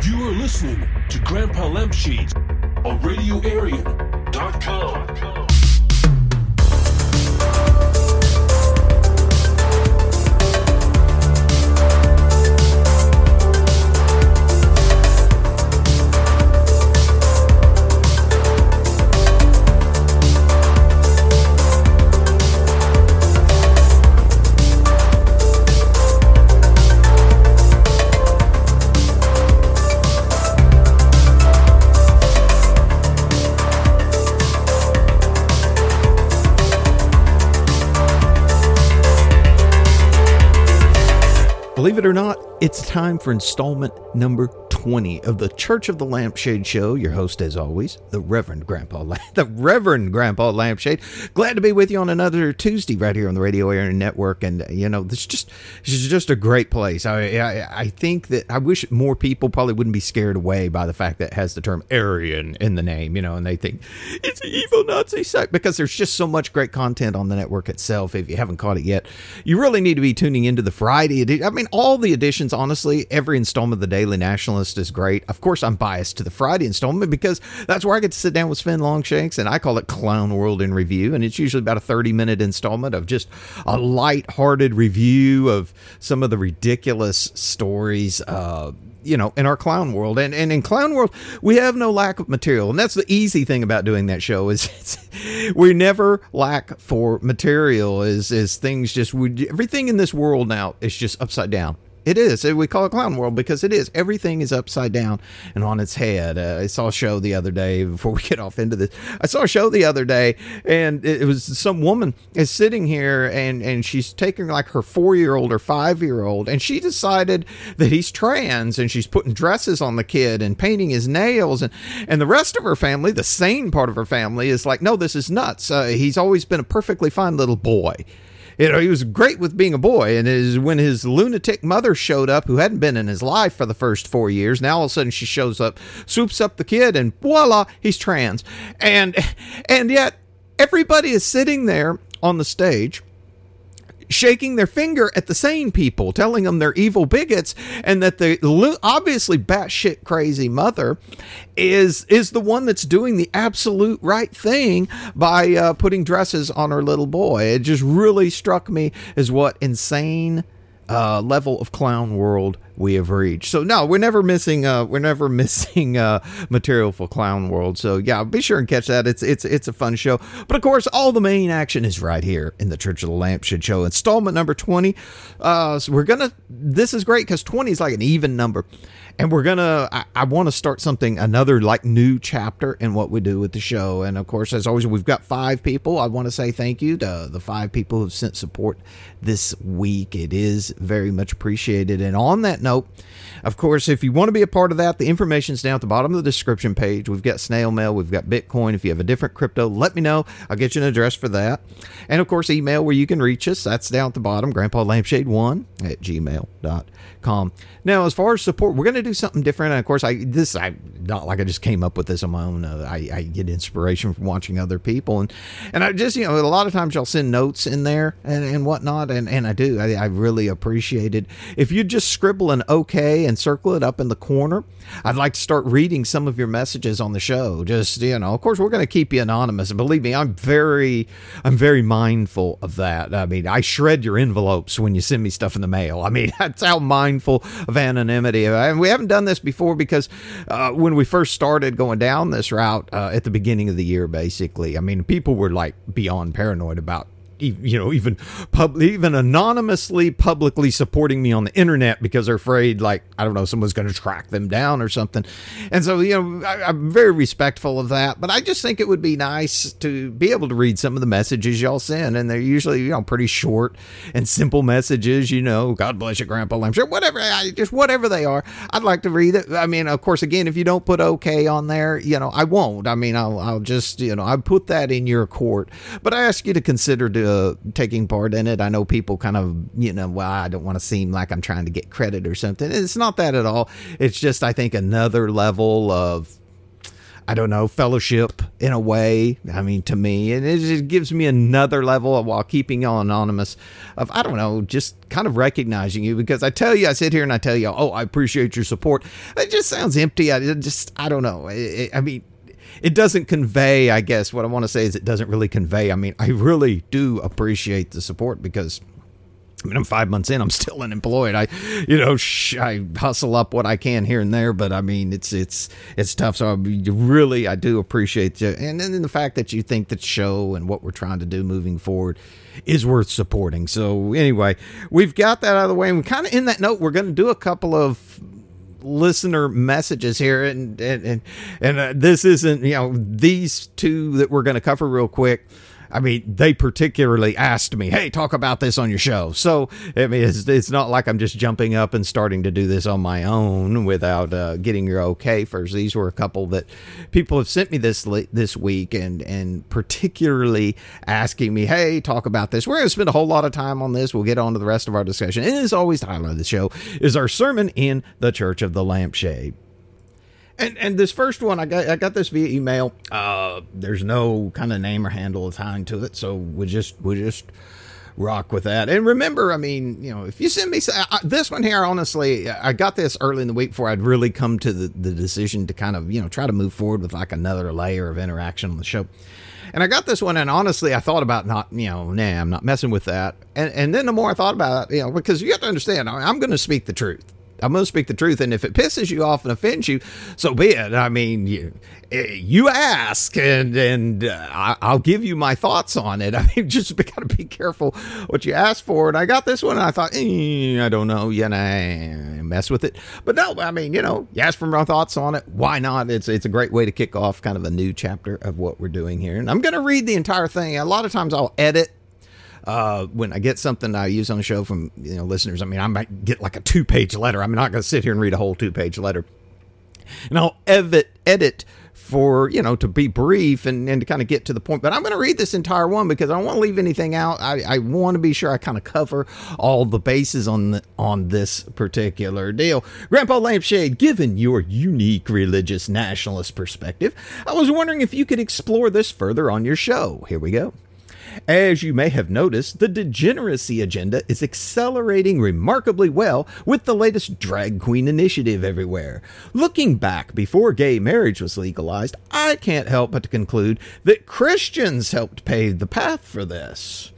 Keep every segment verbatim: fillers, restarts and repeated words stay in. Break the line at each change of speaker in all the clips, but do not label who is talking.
You are listening to Grandpa Lampshade on radio arian dot com.
Believe it or not, it's time for installment number twenty of the Church of the Lampshade Show. Your host, as always, the Reverend Grandpa, La- the Reverend Grandpa Lampshade. Glad to be with you on another Tuesday right here on the Radio Arian Network. And you know, this just this is just a great place. I, I I think that I wish more people probably wouldn't be scared away by the fact that it has the term Aryan in the name. You know, and they think it's an evil Nazi sect because there's just so much great content on the network itself. If you haven't caught it yet, you really need to be tuning into the Friday edition. I mean, all the editions, honestly, every installment of the Daily Nationalist is great. Of course, I'm biased to the Friday installment because that's where I get to sit down with Sven Longshanks, and I call it Clown World in Review, and it's usually about a thirty-minute installment of just a light-hearted review of some of the ridiculous stories, uh, you know, in our Clown World. And, and in Clown World, we have no lack of material, and that's the easy thing about doing that show is it's, we never lack for material. Is is things just we, everything in this world now is just upside down. It is. We call it Clown World because it is. Everything is upside down and on its head. Uh, I saw a show the other day, before we get off into this, I saw a show the other day, and it was some woman is sitting here, and, and she's taking like her four-year-old or five-year-old, and she decided that he's trans, and she's putting dresses on the kid and painting his nails, and, and the rest of her family, the sane part of her family, is like, no, this is nuts. Uh, he's always been a perfectly fine little boy. You know, he was great with being a boy, and his, when his lunatic mother showed up, who hadn't been in his life for the first four years, now all of a sudden she shows up, swoops up the kid, and voila, he's trans. And and yet, everybody is sitting there on the stage, shaking their finger at the sane people, telling them they're evil bigots, and that the obviously batshit crazy mother is is the one that's doing the absolute right thing by uh, putting dresses on her little boy. It just really struck me as what insane uh, level of Clown World we have reached. So no, we're never missing uh we're never missing uh material for Clown World. So yeah, be sure and catch that. It's it's it's a fun show. But of course, all the main action is right here in the Church of the Lampshade Show, installment number twenty. Uh so we're gonna this is great because twenty is like an even number. And we're gonna I, I want to start something, another like new chapter in what we do with the show. And of course, as always, we've got five people. I want to say thank you to the five people who've sent support this week. It is very much appreciated. And on that note, of course, if you want to be a part of that, the information's down at the bottom of the description page. We've got snail mail, we've got Bitcoin. If you have a different crypto, let me know. I'll get you an address for that. And of course, email where you can reach us. That's down at the bottom, grandpa lampshade one at gmail dot com. Now, as far as support, we're going to do something different. And of course, I this I not like I just came up with this on my own. Uh, I, I get inspiration from watching other people, and and I just, you know, a lot of times y'all send notes in there and, and whatnot, and, and I do. I, I really appreciate it. If you just scribble an okay and circle it up in the corner, I'd like to start reading some of your messages on the show. Just, you know, of course, we're going to keep you anonymous. And believe me, I'm very, I'm very mindful of that. I mean, I shred your envelopes when you send me stuff in the mail. I mean, that's how mindful of anonymity. And we haven't done this before because uh, when we first started going down this route uh, at the beginning of the year, basically, I mean, people were like beyond paranoid about, you know, even pub, even anonymously publicly supporting me on the internet because they're afraid, like, I don't know, someone's going to track them down or something. And so, you know, I, I'm very respectful of that, but I just think it would be nice to be able to read some of the messages y'all send. And they're usually, you know, pretty short and simple messages, you know, God bless you, Grandpa Lampshade, whatever, I, just whatever they are. I'd like to read it. I mean, of course, again, if you don't put okay on there, you know, I won't. I mean, I'll, I'll just, you know, I put that in your court, but I ask you to consider to Uh, taking part in it. I know people kind of, you know, well, I don't want to seem like I'm trying to get credit or something. It's not that at all. It's just, I think, another level of I don't know, fellowship in a way. I mean, to me, and it just gives me another level of, while keeping y'all anonymous, of, I don't know, just kind of recognizing you, because I tell you, I sit here and I tell you, oh, I appreciate your support. It just sounds empty. I it just, I don't know. It, it, I mean, it doesn't convey, I guess what I want to say is it doesn't really convey. I mean, I really do appreciate the support, because I mean, I'm five months in. I'm still unemployed. I, you know, sh- I hustle up what I can here and there, but I mean, it's it's it's tough. So I really, I do appreciate you, and then the fact that you think the show and what we're trying to do moving forward is worth supporting. So anyway, we've got that out of the way, and we kind of in that note, we're going to do a couple of listener messages here, and and and, and uh, this isn't, you know, these two that we're going to cover real quick. I mean, they particularly asked me, hey, talk about this on your show. So, I mean, it's, it's not like I'm just jumping up and starting to do this on my own without uh, getting your okay first. These were a couple that people have sent me this this week, and, and particularly asking me, hey, talk about this. We're going to spend a whole lot of time on this. We'll get on to the rest of our discussion. And as always, the highlight of the show is our sermon in the Church of the Lampshade. And and this first one, I got I got this via email. Uh, there's no kind of name or handle assigned to it, so we'll just we'll just rock with that. And remember, I mean, you know, if you send me uh, this one here, honestly, I got this early in the week before I'd really come to the, the decision to kind of, you know, try to move forward with like another layer of interaction on the show. And I got this one, and honestly, I thought about not, you know, nah, I'm not messing with that. And and then the more I thought about it, you know, because you have to understand, I'm going to speak the truth. I'm going to speak the truth, and if it pisses you off and offends you, so be it. I mean, you, you ask, and and uh, I'll give you my thoughts on it. I mean, just got to be careful what you ask for. And I got this one, and I thought, eh, I don't know, you know, mess with it. But no, I mean, you know, you ask for my thoughts on it. Why not? It's it's a great way to kick off kind of a new chapter of what we're doing here. And I'm going to read the entire thing. A lot of times I'll edit. Uh, when I get something I use on the show from, you know, listeners, I mean, I might get like a two page letter. I'm not going to sit here and read a whole two page letter, and I'll edit, edit for, you know, to be brief and, and to kind of get to the point. But I'm going to read this entire one because I don't want to leave anything out. I, I want to be sure I kind of cover all the bases on the, on this particular deal. Grandpa Lampshade, given your unique religious nationalist perspective, I was wondering if you could explore this further on your show. Here we go. As you may have noticed, the degeneracy agenda is accelerating remarkably well with the latest drag queen initiative everywhere. Looking back before gay marriage was legalized, I can't help but to conclude that Christians helped pave the path for this.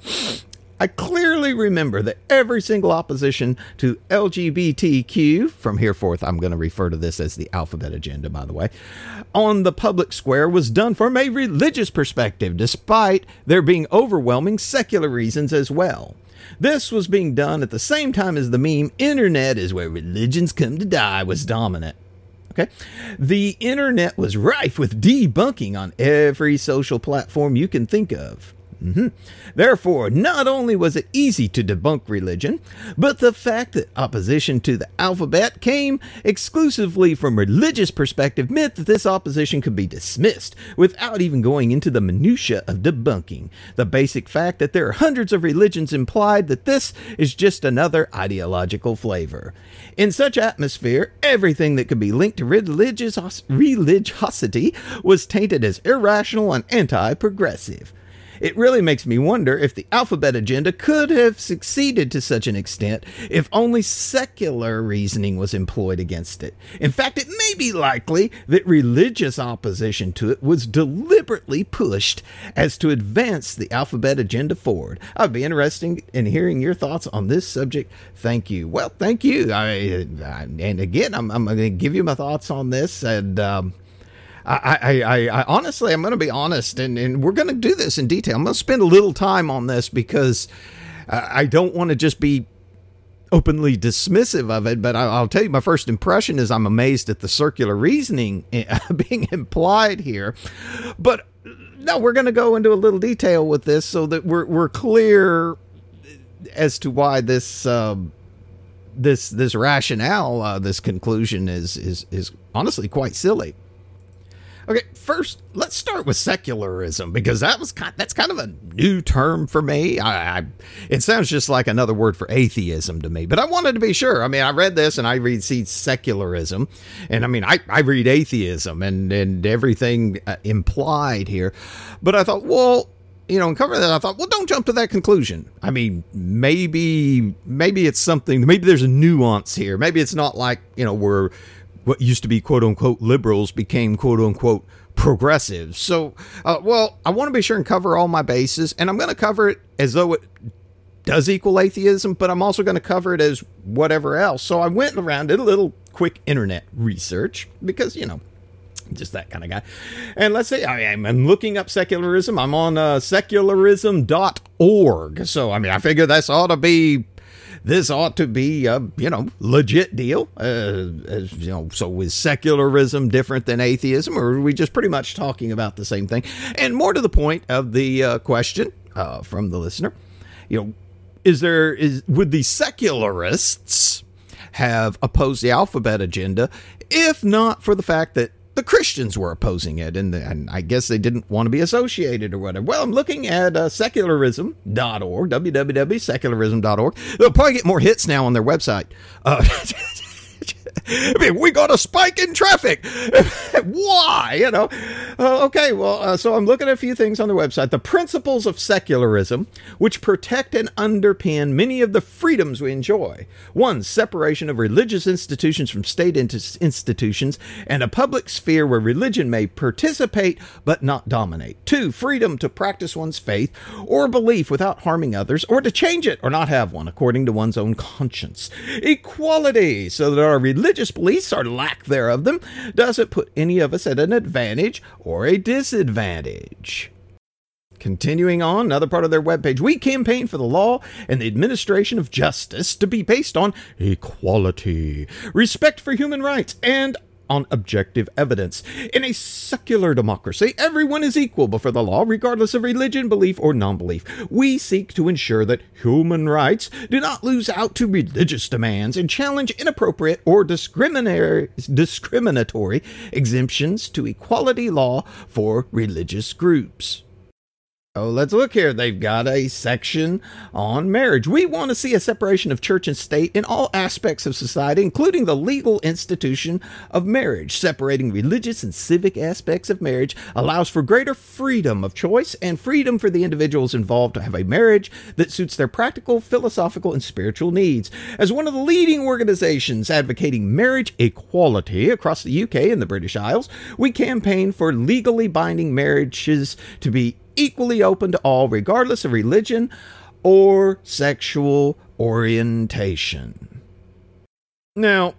I clearly remember that every single opposition to L G B T Q, from here forth I'm going to refer to this as the alphabet agenda, by the way, on the public square was done from a religious perspective, despite there being overwhelming secular reasons as well. This was being done at the same time as the meme, "Internet is where religions come to die," was dominant. Okay. The internet was rife with debunking on every social platform you can think of. Mm-hmm. Therefore, not only was it easy to debunk religion, but the fact that opposition to the alphabet came exclusively from religious perspective meant that this opposition could be dismissed without even going into the minutiae of debunking. The basic fact that there are hundreds of religions implied that this is just another ideological flavor. In such atmosphere, everything that could be linked to religious religiosity was tainted as irrational and anti-progressive. It really makes me wonder if the alphabet agenda could have succeeded to such an extent if only secular reasoning was employed against it. In fact, it may be likely that religious opposition to it was deliberately pushed as to advance the alphabet agenda forward. I'd be interested in hearing your thoughts on this subject. Thank you. Well, thank you. I, I, and again, I'm, I'm going to give you my thoughts on this, and um, I, I, I, I honestly, I'm going to be honest, and, and we're going to do this in detail. I'm going to spend a little time on this because uh, I don't want to just be openly dismissive of it, but I, I'll tell you my first impression is I'm amazed at the circular reasoning being implied here. But no, we're going to go into a little detail with this so that we're we're clear as to why this um, this this rationale, uh, this conclusion is is is honestly quite silly. Okay, first, let's start with secularism, because that was kind, that's kind of a new term for me. I, I, it sounds just like another word for atheism to me, but I wanted to be sure. I mean, I read this and I read see secularism, and I mean, I, I read atheism and, and everything uh, implied here, but I thought, well, you know, and cover that, I thought, well, don't jump to that conclusion. I mean, maybe, maybe it's something, maybe there's a nuance here. Maybe it's not like, you know, we're, what used to be quote unquote liberals became quote unquote progressives. So, uh, well, I want to be sure and cover all my bases, and I'm going to cover it as though it does equal atheism, but I'm also going to cover it as whatever else. So I went around, did a little quick internet research because, you know, just that kind of guy. And let's say I am I'm looking up secularism. I'm on uh, secularism dot org. So, I mean, I figure this ought to be This ought to be a, you know, legit deal. Uh, as, you know, so is secularism different than atheism, or are we just pretty much talking about the same thing? And more to the point of the uh, question uh, from the listener, you know, is there is would the secularists have opposed the alphabet agenda if not for the fact that the Christians were opposing it, and, the, and I guess they didn't want to be associated or whatever. Well, I'm looking at uh, secularism dot org, w w w dot secularism dot org. They'll probably get more hits now on their website. Uh, I mean, we got a spike in traffic. Why? You know? Uh, okay, well, uh, so I'm looking at a few things on their website. The principles of secularism, which protect and underpin many of the freedoms we enjoy. One, separation of religious institutions from state institutions and a public sphere where religion may participate but not dominate. Two, freedom to practice one's faith or belief without harming others, or to change it or not have one according to one's own conscience. Equality, so that our religious beliefs, or lack thereof them, doesn't put any of us at an advantage or a disadvantage. Continuing on, another part of their webpage, we campaign for the law and the administration of justice to be based on equality, respect for human rights, and on objective evidence. In a secular democracy, everyone is equal before the law, regardless of religion, belief, or non-belief. We seek to ensure that human rights do not lose out to religious demands and challenge inappropriate or discriminatory, discriminatory exemptions to equality law for religious groups. Oh, let's look here. They've got a section on marriage. We want to see a separation of church and state in all aspects of society, including the legal institution of marriage. Separating religious and civic aspects of marriage allows for greater freedom of choice and freedom for the individuals involved to have a marriage that suits their practical, philosophical, and spiritual needs. As one of the leading organizations advocating marriage equality across the U K and the British Isles, we campaign for legally binding marriages to be equally open to all, regardless of religion or sexual orientation. Now,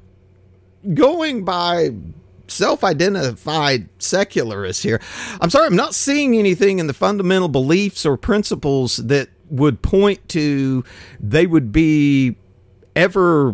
going by self-identified secularists here, I'm sorry, I'm not seeing anything in the fundamental beliefs or principles that would point to they would be ever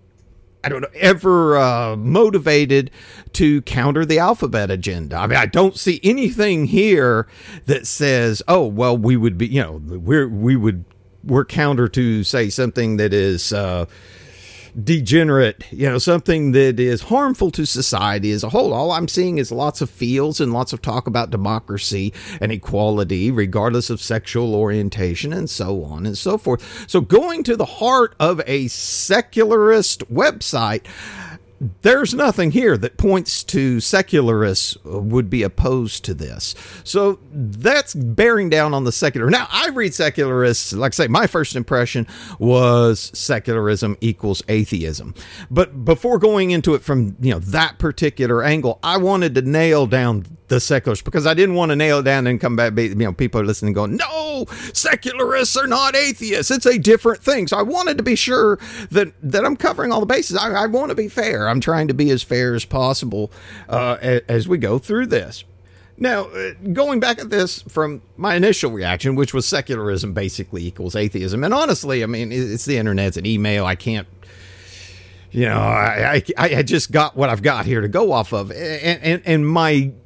I don't know, ever uh, motivated to counter the alphabet agenda. I mean, I don't see anything here that says, oh, well, we would be, you know, we're, we would, we're counter to, say, something that is uh, degenerate, you know, something that is harmful to society as a whole. All I'm seeing is lots of fields and lots of talk about democracy and equality, regardless of sexual orientation, and so on and so forth. So going to the heart of a secularist website, there's nothing here that points to secularists would be opposed to this. So that's bearing down on the secular. Now, I read secularists, like I say, my first impression was secularism equals atheism. But before going into it from, you know, that particular angle, I wanted to nail down the secularists, because I didn't want to nail it down and come back, you know, people are listening going, no, secularists are not atheists. It's a different thing. So I wanted to be sure that, that I'm covering all the bases. I, I want to be fair. I'm trying to be as fair as possible uh, as, as we go through this. Now, uh, going back at this from my initial reaction, which was secularism basically equals atheism. And honestly, I mean, it's the internet, it's an email. I can't, you know, I, I, I just got what I've got here to go off of. And, and, and my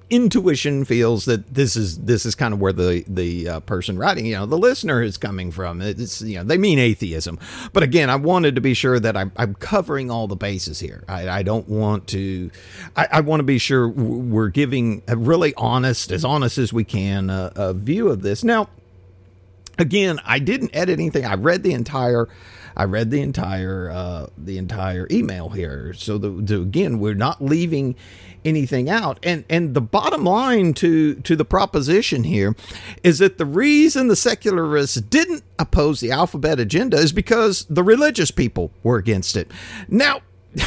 intuition feels that this is this is kind of where the the uh, person writing, you know, the listener is coming from. It's, you know, they mean atheism, but again, I wanted to be sure that I'm, I'm covering all the bases here. I, I don't want to. I, I want to be sure we're giving a really honest, as honest as we can, uh, a view of this. Now, again, I didn't edit anything. I read the entire. I read the entire uh, the entire email here. So the, the, again, we're not leaving anything out. And and the bottom line to to the proposition here is that the reason the secularists didn't oppose the alphabet agenda is because the religious people were against it. Now,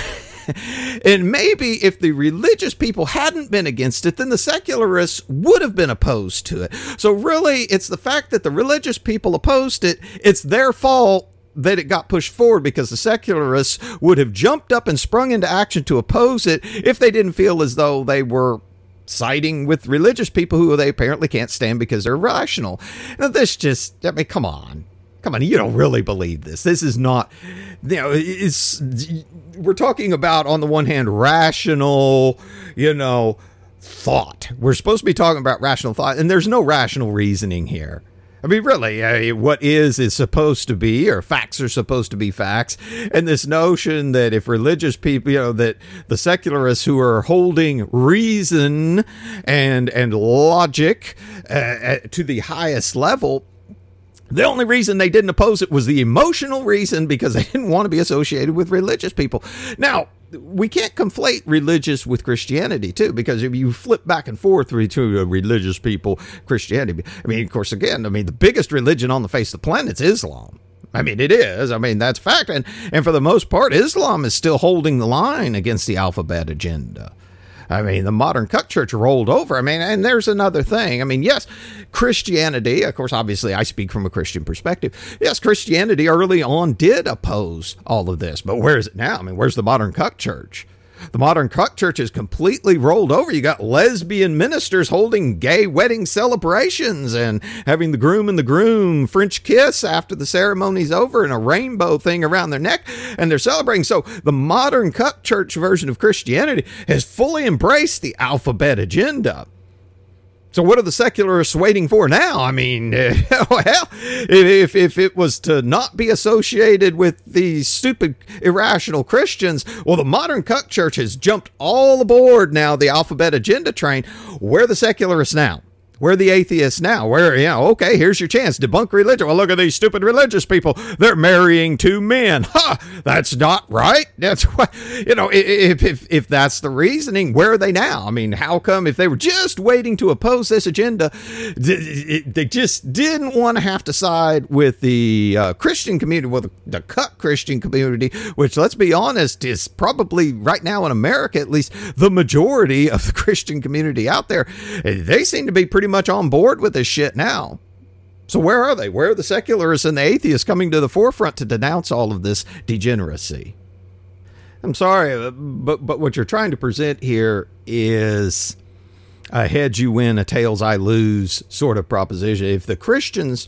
and maybe if the religious people hadn't been against it, then the secularists would have been opposed to it. So really, it's the fact that the religious people opposed it. It's their fault that it got pushed forward, because the secularists would have jumped up and sprung into action to oppose it if they didn't feel as though they were siding with religious people who they apparently can't stand because they're rational. Now, this just, I mean, come on. Come on, you don't really believe this. This is not, you know, it's, we're talking about, on the one hand, rational, you know, thought. We're supposed to be talking about rational thought, and there's no rational reasoning here. I mean, really, uh, what is is supposed to be, or facts are supposed to be facts. And this notion that if religious people, you know, that the secularists who are holding reason and and logic uh, to the highest level, the only reason they didn't oppose it was the emotional reason, because they didn't want to be associated with religious people. Now, we can't conflate religious with Christianity, too, because if you flip back and forth to religious people, Christianity, I mean, of course, again, I mean, the biggest religion on the face of the planet is Islam. I mean, it is. I mean, that's fact. And, and for the most part, Islam is still holding the line against the alphabet agenda. I mean, the modern cut church rolled over. I mean, and there's another thing. I mean, yes, Christianity, of course, obviously I speak from a Christian perspective. Yes, Christianity early on did oppose all of this, but where is it now? I mean, where's the modern cut church? The modern cut church is completely rolled over. You got lesbian ministers holding gay wedding celebrations and having the groom and the groom French kiss after the ceremony's over, and a rainbow thing around their neck, and they're celebrating. So the modern cut church version of Christianity has fully embraced the alphabet agenda. So what are the secularists waiting for now? I mean, well, if if it was to not be associated with these stupid, irrational Christians, well, the modern cut church has jumped all aboard now, the alphabet agenda train. Where are the secularists now? Where are the atheists now? Where, you know, okay, here's your chance. Debunk religion. Well, look at these stupid religious people. They're marrying two men. Ha! That's not right. That's what, you know, if, if, if that's the reasoning, where are they now? I mean, how come if they were just waiting to oppose this agenda, they just didn't want to have to side with the uh, Christian community, well, the, the cut Christian community, which, let's be honest, is probably right now in America, at least the majority of the Christian community out there. They seem to be pretty much on board with this shit now. So where are they? Where are the secularists and the atheists coming to the forefront to denounce all of this degeneracy? I'm sorry, but but what you're trying to present here is a heads you win, a tails I lose sort of proposition. If the Christians,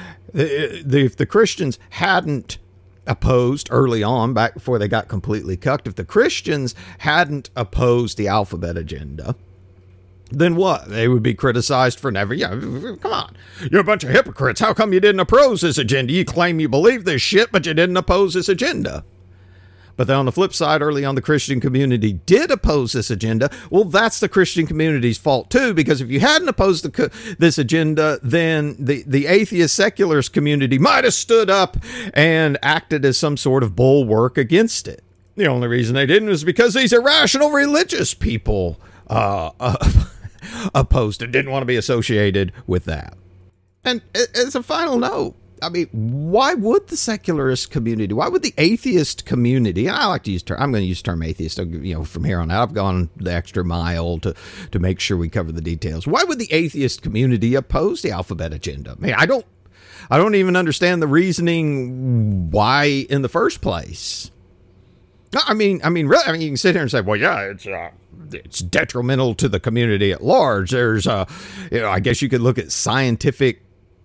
if the Christians hadn't opposed early on, back before they got completely cucked, if the Christians hadn't opposed the alphabet agenda, then what? They would be criticized for never, yeah, come on. You're a bunch of hypocrites. How come you didn't oppose this agenda? You claim you believe this shit, but you didn't oppose this agenda. But then on the flip side, early on, the Christian community did oppose this agenda. Well, that's the Christian community's fault, too, because if you hadn't opposed the, this agenda, then the, the atheist secularist community might have stood up and acted as some sort of bulwark against it. The only reason they didn't was because these irrational religious people uh, uh, opposed it, didn't want to be associated with that. And as a final note, I mean, why would the secularist community, why would the atheist community, and I like to use term, I'm going to use the term atheist, you know, from here on out, I've gone the extra mile to, to make sure we cover the details. Why would the atheist community oppose the alphabet agenda? I mean, I don't, I don't even understand the reasoning why in the first place. I mean, I mean, really, I mean, you can sit here and say, well, yeah, it's, uh, it's detrimental to the community at large. There's, uh, you know, I guess you could look at scientific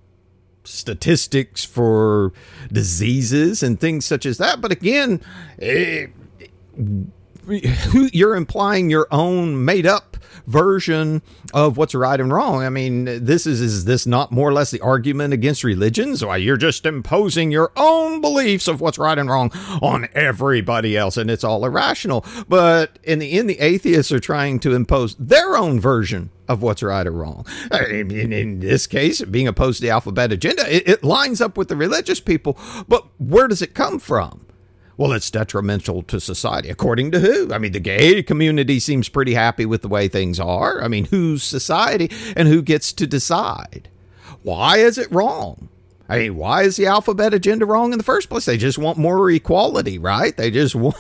statistics for diseases and things such as that. But again, it, you're implying your own made up version of what's right and wrong. I mean, this is, is this not more or less the argument against religions? Why, you're just imposing your own beliefs of what's right and wrong on everybody else, and it's all irrational. But in the end, the atheists are trying to impose their own version of what's right or wrong. In, in, in this case, being opposed to the alphabet agenda, it, it lines up with the religious people. But where does it come from? Well, it's detrimental to society. According to who? I mean, the gay community seems pretty happy with the way things are. I mean, whose society and who gets to decide? Why is it wrong? I mean, why is the alphabet agenda wrong in the first place? They just want more equality, right? They just want...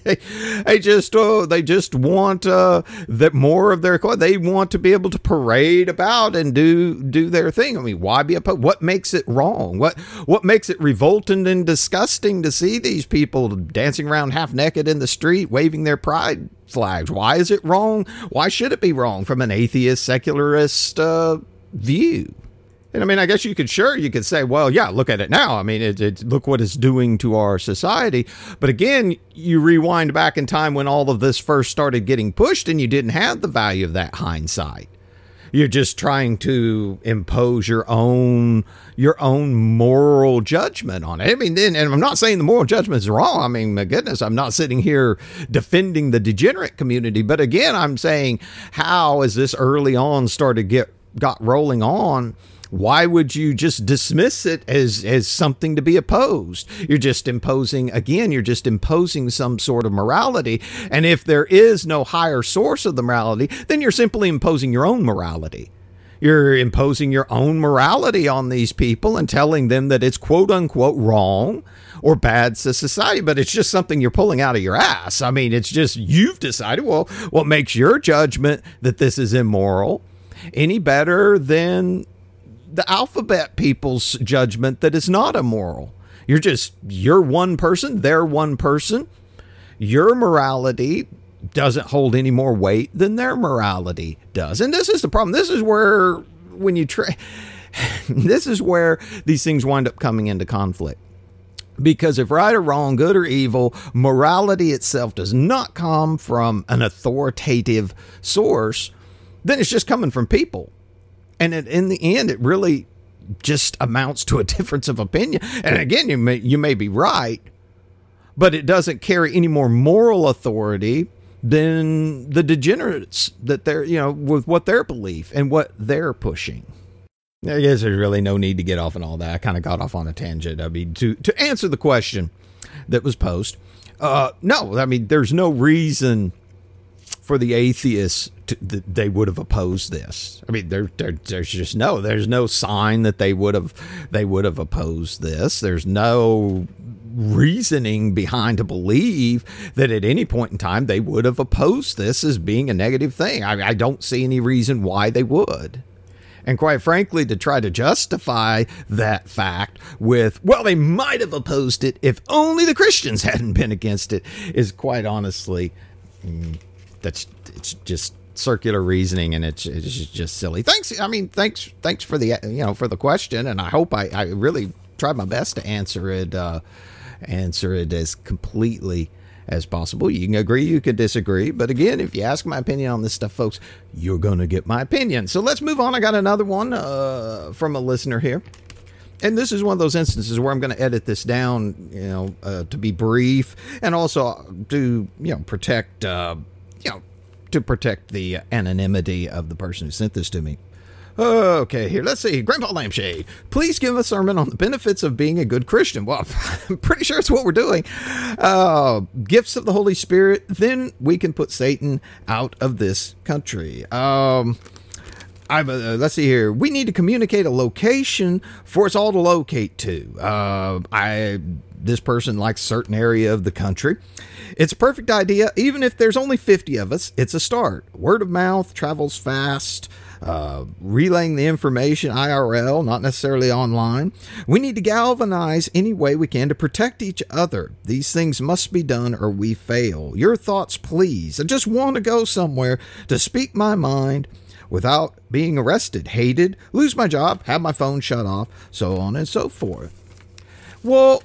They just, uh, they just want uh, that more of their. They want to be able to parade about and do do their thing. I mean, why be opposed? What makes it wrong? What what makes it revolting and disgusting to see these people dancing around half naked in the street, waving their pride flags? Why is it wrong? Why should it be wrong from an atheist, secularist uh, view? And I mean, I guess you could, sure, you could say, well, yeah, look at it now. I mean, it, it, look what it's doing to our society. But again, you rewind back in time when all of this first started getting pushed and you didn't have the value of that hindsight. You're just trying to impose your own your own moral judgment on it. I mean, then, and I'm not saying the moral judgment is wrong. I mean, my goodness, I'm not sitting here defending the degenerate community. But again, I'm saying, how as this early on started get got rolling on, why would you just dismiss it as, as something to be opposed? You're just imposing, again, you're just imposing some sort of morality. And if there is no higher source of the morality, then you're simply imposing your own morality. You're imposing your own morality on these people and telling them that it's quote unquote wrong or bad to society, but it's just something you're pulling out of your ass. I mean, it's just, you've decided, well, what makes your judgment that this is immoral any better than the alphabet people's judgment that is not immoral? You're just, you're one person, they're one person. Your morality doesn't hold any more weight than their morality does. And this is the problem. This is where, when you try, this is where these things wind up coming into conflict. Because if right or wrong, good or evil, morality itself does not come from an authoritative source, then it's just coming from people. And it, in the end, it really just amounts to a difference of opinion. And again, you may, you may be right, but it doesn't carry any more moral authority than the degenerates that they're, you know, with what their belief and what they're pushing. I guess there's really no need to get off on all that. I kind of got off on a tangent. I mean, to, to answer the question that was posed, uh, no, I mean, there's no reason for the atheists to, that they would have opposed this. I mean, there, there, there's just no, there's no sign that they would have, they would have opposed this. There's no reasoning behind to believe that at any point in time they would have opposed this as being a negative thing. I, I don't see any reason why they would. And quite frankly, to try to justify that fact with, well, they might have opposed it if only the Christians hadn't been against it, is quite honestly, mm, that's, it's just circular reasoning, and it's, it's just silly. Thanks. I mean, thanks, thanks for the, you know, for the question. And I hope I, I really tried my best to answer it, uh, answer it as completely as possible. You can agree, you can disagree, but again, if you ask my opinion on this stuff, folks, you're going to get my opinion. So let's move on. I got another one uh, from a listener here. And this is one of those instances where I'm going to edit this down, you know, uh, to be brief, and also to, you know, protect, uh, you know, to protect the anonymity of the person who sent this to me. Okay, here, let's see. Grandpa Lampshade, please give a sermon on the benefits of being a good Christian. Well, I'm pretty sure it's what we're doing. Uh, gifts of the Holy Spirit, then we can put Satan out of this country. Um, I've, uh, let's see here. We need to communicate a location for us all to locate to. Uh, I... This person likes a certain area of the country. It's a perfect idea. Even if there's only fifty of us, it's a start. Word of mouth travels fast. Uh, relaying the information I R L, not necessarily online. We need to galvanize any way we can to protect each other. These things must be done or we fail. Your thoughts, please. I just want to go somewhere to speak my mind without being arrested, hated, lose my job, have my phone shut off, so on and so forth. Well,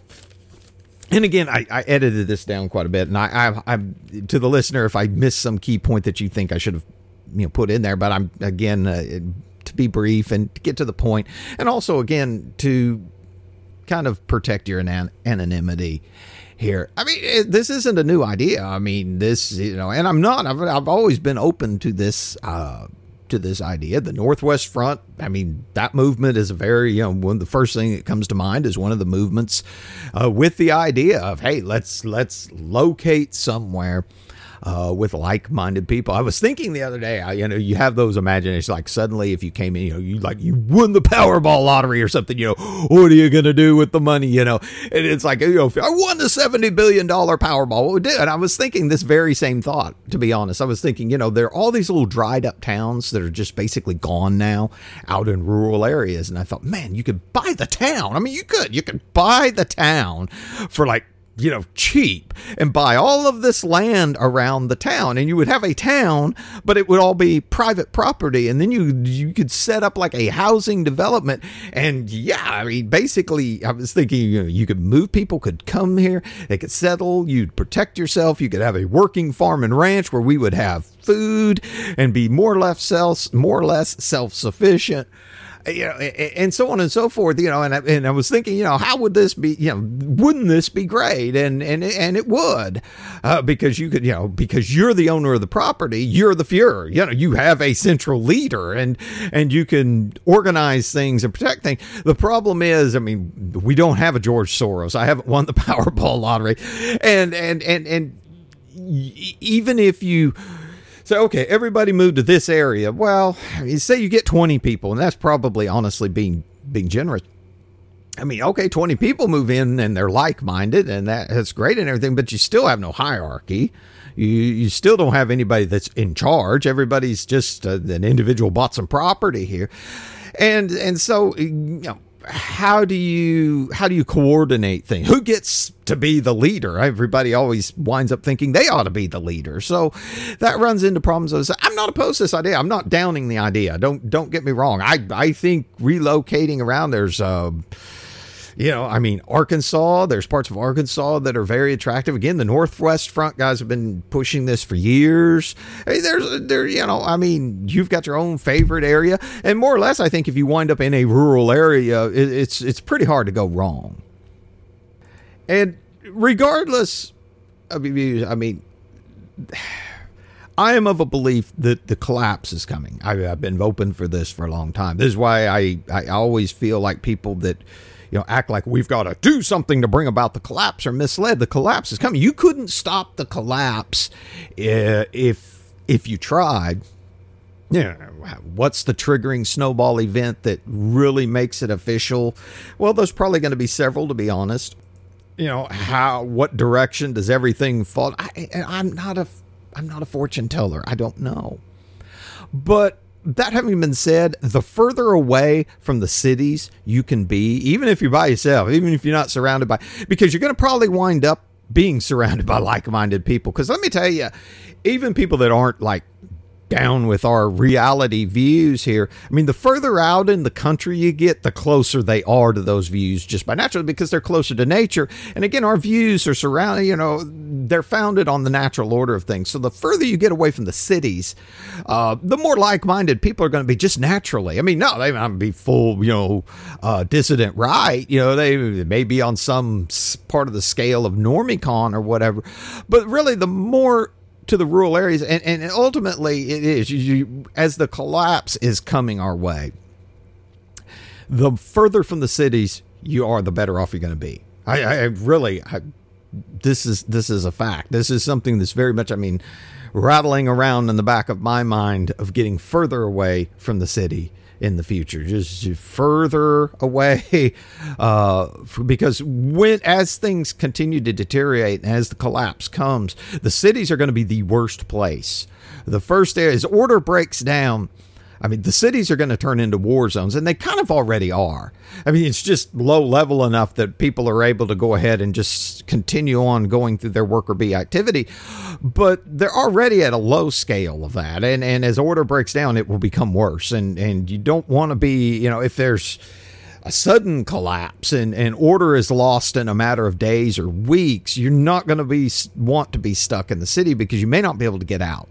and again, I, I edited this down quite a bit, and I, I, I, to the listener, if I missed some key point that you think I should have you know put in there, but I'm again uh, to be brief and to get to the point, and also again to kind of protect your anon- anonymity here. I mean, it, this isn't a new idea. I mean, this, you know, and I'm not, I've, I've always been open to this, uh, to this idea. The Northwest Front, I mean, that movement is a very, you know, one of the first thing that comes to mind is one of the movements uh, with the idea of, hey, let's, let's locate somewhere Uh, with like-minded people. I was thinking the other day, I, you know, you have those imaginations, like suddenly if you came in, you know, you like you won the Powerball lottery or something, you know, what are you going to do with the money, you know? And it's like, you know, if I won the seventy billion dollars Powerball, what would I do? And I was thinking this very same thought, to be honest. I was thinking, you know, there are all these little dried up towns that are just basically gone now out in rural areas. And I thought, man, you could buy the town. I mean, you could, you could buy the town for like, you know, cheap and buy all of this land around the town, and you would have a town, but it would all be private property. And then you, you could set up like a housing development. And yeah, I mean, basically I was thinking, you know, you could move, people could come here, they could settle, you'd protect yourself. You could have a working farm and ranch where we would have food and be more or less self, more or less self-sufficient. You know, and so on and so forth, you know, and I, and I was thinking, you know, how would this be, you know, wouldn't this be great? And, and, and it would, uh, because you could, you know, because you're the owner of the property, you're the Fuhrer, you know, you have a central leader, and, and you can organize things and protect things. The problem is, I mean, we don't have a George Soros. I haven't won the Powerball lottery. And, and, and, and even if you, So, okay, everybody moved to this area. Well, you say you get twenty people, and that's probably honestly being being generous. I mean, okay, twenty people move in and they're like-minded, and that, that's great and everything, but you still have no hierarchy. You you still don't have anybody that's in charge. Everybody's just uh, an individual bought some property here. And and so, you know, how do you how do you coordinate things? Who gets to be the leader? Everybody always winds up thinking they ought to be the leader. So that runs into problems. Of, I'm not opposed to this idea. I'm not downing the idea. Don't don't get me wrong. I I think relocating around, there's uh, you know, I mean, Arkansas, there's parts of Arkansas that are very attractive. Again, the Northwest Front guys have been pushing this for years. I mean, there's, there, you know, I mean, you've got your own favorite area. And more or less, I think if you wind up in a rural area, it, it's, it's pretty hard to go wrong. And regardless of views, I mean, I am of a belief that the collapse is coming. I, I've been open for this for a long time. This is why I, I always feel like people that, you know, act like we've got to do something to bring about the collapse are misled. The collapse is coming. You couldn't stop the collapse if if you tried. Yeah, what's the triggering snowball event that really makes it official? Well, there's probably going to be several, to be honest. You know, how, what direction does everything fall? I, I'm not a, I'm not a fortune teller. I don't know. But that having been said, the further away from the cities you can be, even if you're by yourself, even if you're not surrounded by, because you're going to probably wind up being surrounded by like-minded people. Because let me tell you, even people that aren't like down with our reality views here, I mean, the further out in the country you get, the closer they are to those views just by natural, because they're closer to nature. And again, our views are surrounded, you know, they're founded on the natural order of things. So the further you get away from the cities, uh, the more like-minded people are going to be just naturally. I mean, no, they might be full, you know, uh, dissident right. You know, they may be on some part of the scale of normicon or whatever. But really, the more to the rural areas, and, and ultimately it is, you, you, as the collapse is coming our way, the further from the cities you are, the better off you're going to be. I, I really, I, this is this is a fact. This is something that's very much, I mean, rattling around in the back of my mind of getting further away from the city in the future, just further away, uh, because when as things continue to deteriorate and as the collapse comes, the cities are going to be the worst place. The first area, as order breaks down, I mean, the cities are going to turn into war zones, and they kind of already are. I mean, it's just low level enough that people are able to go ahead and just continue on going through their worker bee activity. But they're already at a low scale of that. And, and as order breaks down, it will become worse. And, and you don't want to be, you know, if there's a sudden collapse and, and order is lost in a matter of days or weeks, you're not going to be want to be stuck in the city because you may not be able to get out.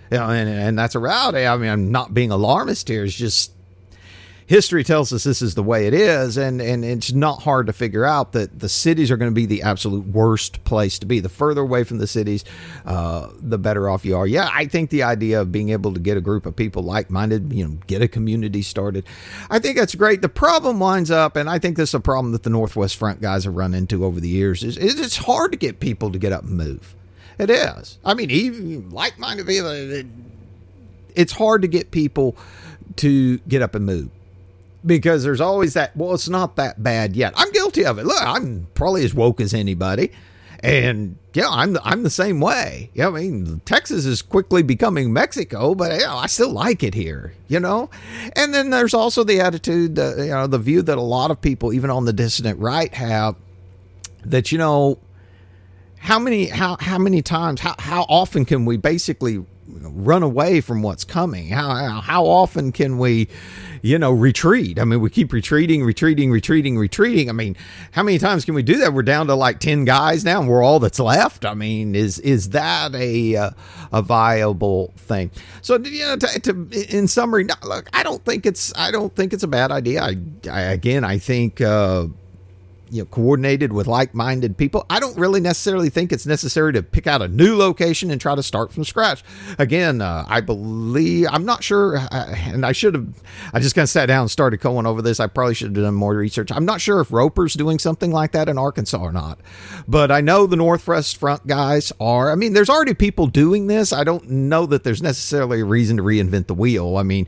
You know, and, and that's a reality. I mean, I'm not being alarmist here. It's just history tells us this is the way it is, and, and it's not hard to figure out that the cities are going to be the absolute worst place to be. The further away from the cities, uh, the better off you are. Yeah, I think the idea of being able to get a group of people like-minded, you know, get a community started, I think that's great. The problem winds up, and I think this is a problem that the Northwest Front guys have run into over the years, is, is it's hard to get people to get up and move. It is. I mean, even like-minded people, it, it's hard to get people to get up and move. Because there's always that, well, it's not that bad yet. I'm guilty of it. Look, I'm probably as woke as anybody. And, yeah, I'm I'm the same way. Yeah, I mean, Texas is quickly becoming Mexico, but you know, I still like it here, you know? And then there's also the attitude, uh, you know, the view that a lot of people, even on the dissident right, have that, you know, how many how how many times, how, how often can we basically run away from what's coming? How how often can we, you know, retreat? I mean, we keep retreating, retreating, retreating, retreating. I mean, how many times can we do that? We're down to like ten guys now, and we're all that's left. I mean, is is that a uh, a viable thing? So, you know, to, to, in summary, no, look, I don't think it's I don't think it's a bad idea. I, I again, I think. Uh, you know, coordinated with like-minded people. I don't really necessarily think it's necessary to pick out a new location and try to start from scratch. Again, uh, I believe, I'm not sure, uh, and I should have, I just kind of sat down and started going over this. I probably should have done more research. I'm not sure if Roper's doing something like that in Arkansas or not, but I know the Northwest Front guys are. I mean, there's already people doing this. I don't know that there's necessarily a reason to reinvent the wheel. I mean,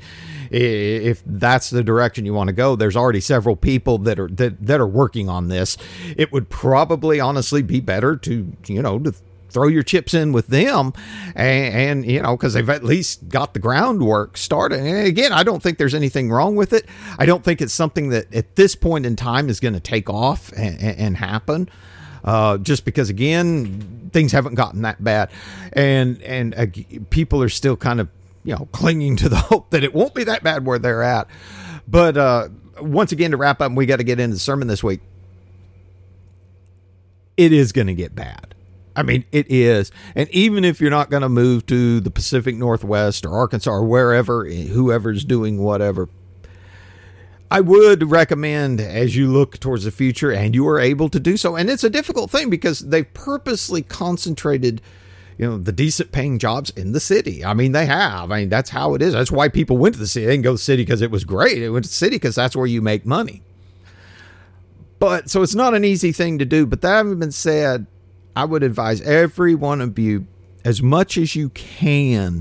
if that's the direction you want to go, there's already several people that are that, that are working on this. It would probably honestly be better to, you know, to throw your chips in with them, and, and you know, because they've at least got the groundwork started. And again, I don't think there's anything wrong with it. I don't think it's something that at this point in time is going to take off and, and happen. Uh, just because, again, things haven't gotten that bad, and and uh, people are still kind of, you know, clinging to the hope that it won't be that bad where they're at. But uh, once again, to wrap up, we got to get into the sermon this week. It is going to get bad. I mean, it is. And even if you're not going to move to the Pacific Northwest or Arkansas or wherever, whoever's doing whatever, I would recommend, as you look towards the future and you are able to do so, and it's a difficult thing because they've purposely concentrated, you know, the decent paying jobs in the city. I mean, they have. I mean, that's how it is. That's why people went to the city. They didn't go to the city because it was great. They went to the city because that's where you make money. But so it's not an easy thing to do. But that having been said, I would advise every one of you, as much as you can,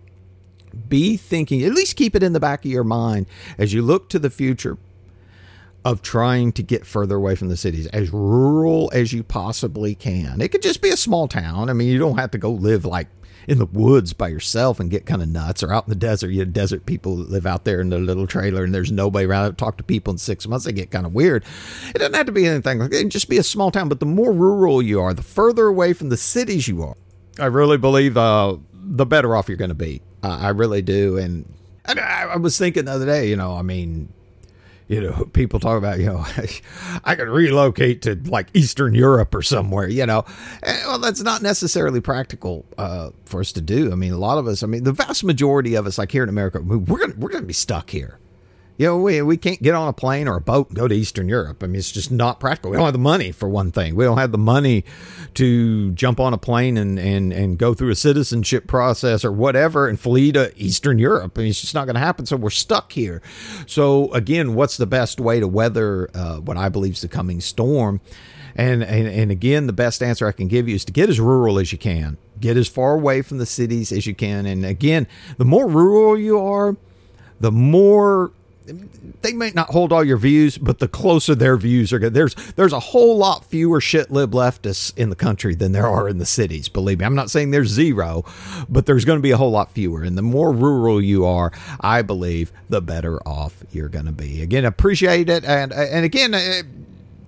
be thinking, at least keep it in the back of your mind as you look to the future of trying to get further away from the cities, as rural as you possibly can. It could just be a small town. I mean, you don't have to go live like in the woods by yourself and get kind of nuts, or out in the desert. You have desert people that live out there in their little trailer and there's nobody around. Talk to people in six months, they get kind of weird. It doesn't have to be anything like that. It can just be a small town. But the more rural you are, the further away from the cities you are, I really believe uh, the better off you're going to be. Uh, I really do. And, and I, I was thinking the other day, you know, I mean, you know, people talk about, you know, I could relocate to like Eastern Europe or somewhere, you know. And, well, that's not necessarily practical uh, for us to do. I mean, a lot of us, I mean, the vast majority of us, like here in America, we're going we're going to be stuck here. You know, we, we can't get on a plane or a boat and go to Eastern Europe. I mean, it's just not practical. We don't have the money, for one thing. We don't have the money to jump on a plane and, and, and go through a citizenship process or whatever and flee to Eastern Europe. I mean, it's just not going to happen. So we're stuck here. So, again, what's the best way to weather uh, what I believe is the coming storm? And, and, and, again, the best answer I can give you is to get as rural as you can. Get as far away from the cities as you can. And, again, the more rural you are, the more... they might not hold all your views, but the closer their views are good. There's there's a whole lot fewer shit-lib leftists in the country than there are in the cities. Believe me, I'm not saying there's zero, but there's going to be a whole lot fewer. And the more rural you are, I believe, the better off you're going to be. Again, appreciate it. And and again,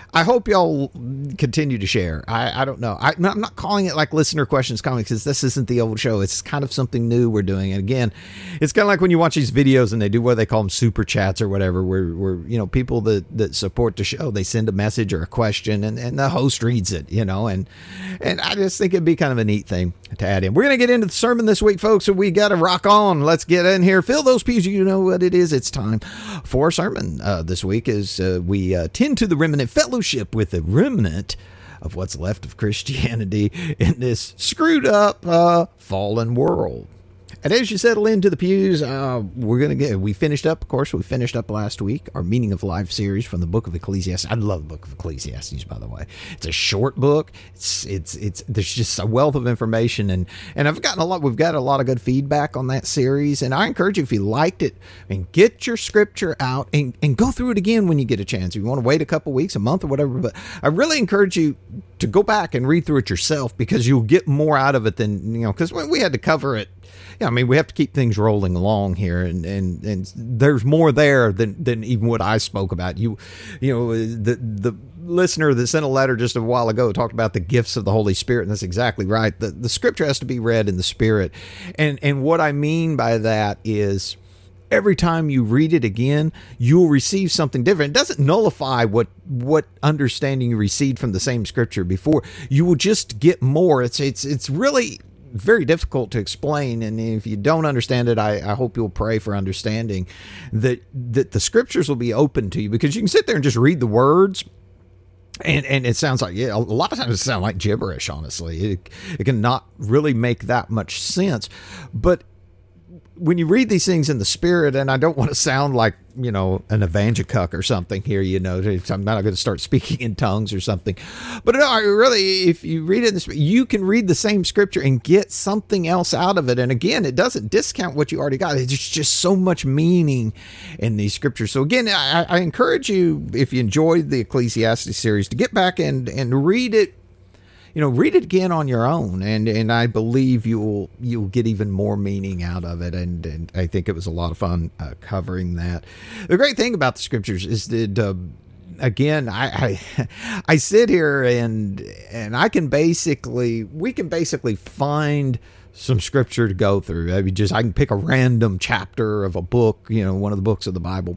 I hope y'all continue to share. I, I don't know. I, I'm not calling it like listener questions comics because this isn't the old show. It's kind of something new we're doing. And again, it's kind of like when you watch these videos and they do what they call them super chats or whatever, where, where you know, people that, that support the show, they send a message or a question and, and the host reads it, you know, and, and I just think it'd be kind of a neat thing to add in. We're going to get into the sermon this week, folks, so we got to rock on. Let's get in here. Fill those pews. You know what it is. It's time for our sermon uh, this week as uh, we uh, tend to the remnant fellowship with the remnant of what's left of Christianity in this screwed up, uh, fallen world. And as you settle into the pews, uh, we're going to get, we finished up, of course, we finished up last week, our Meaning of Life series from the book of Ecclesiastes. I love the book of Ecclesiastes, by the way. It's a short book. It's, it's, it's, there's just a wealth of information. And, and I've gotten a lot, we've got a lot of good feedback on that series. And I encourage you, if you liked it, I mean, get your scripture out and, and go through it again when you get a chance. If you want to wait a couple weeks, a month or whatever, but I really encourage you to go back and read through it yourself because you'll get more out of it than, you know, because we had to cover it. Yeah, I mean, we have to keep things rolling along here, and, and, and there's more there than, than even what I spoke about. You, you know, the the listener that sent a letter just a while ago talked about the gifts of the Holy Spirit, and that's exactly right. The the scripture has to be read in the Spirit, and and what I mean by that is, every time you read it again, you'll receive something different. It doesn't nullify what what understanding you received from the same scripture before. You will just get more. It's it's it's really very difficult to explain, and if you don't understand it, I, I hope you'll pray for understanding that that the scriptures will be open to you, because you can sit there and just read the words, and and it sounds like, yeah, a lot of times it sounds like gibberish. Honestly, it it can not really make that much sense, but when you read these things in the Spirit, and I don't want to sound like, you know, an evangelicus or something here, you know, I'm not going to start speaking in tongues or something, but no, really, if you read it in the Spirit, you can read the same scripture and get something else out of it. And again, it doesn't discount what you already got. It's just so much meaning in these scriptures. So again, I, I encourage you, if you enjoyed the Ecclesiastes series, to get back and, and read it. You know, read it again on your own, and, and I believe you'll you'll get even more meaning out of it, and, and I think it was a lot of fun uh, covering that. The great thing about the scriptures is that, uh, again, I, I I sit here and and I can basically we can basically find some scripture to go through. I mean, just I can pick a random chapter of a book, you know, one of the books of the Bible.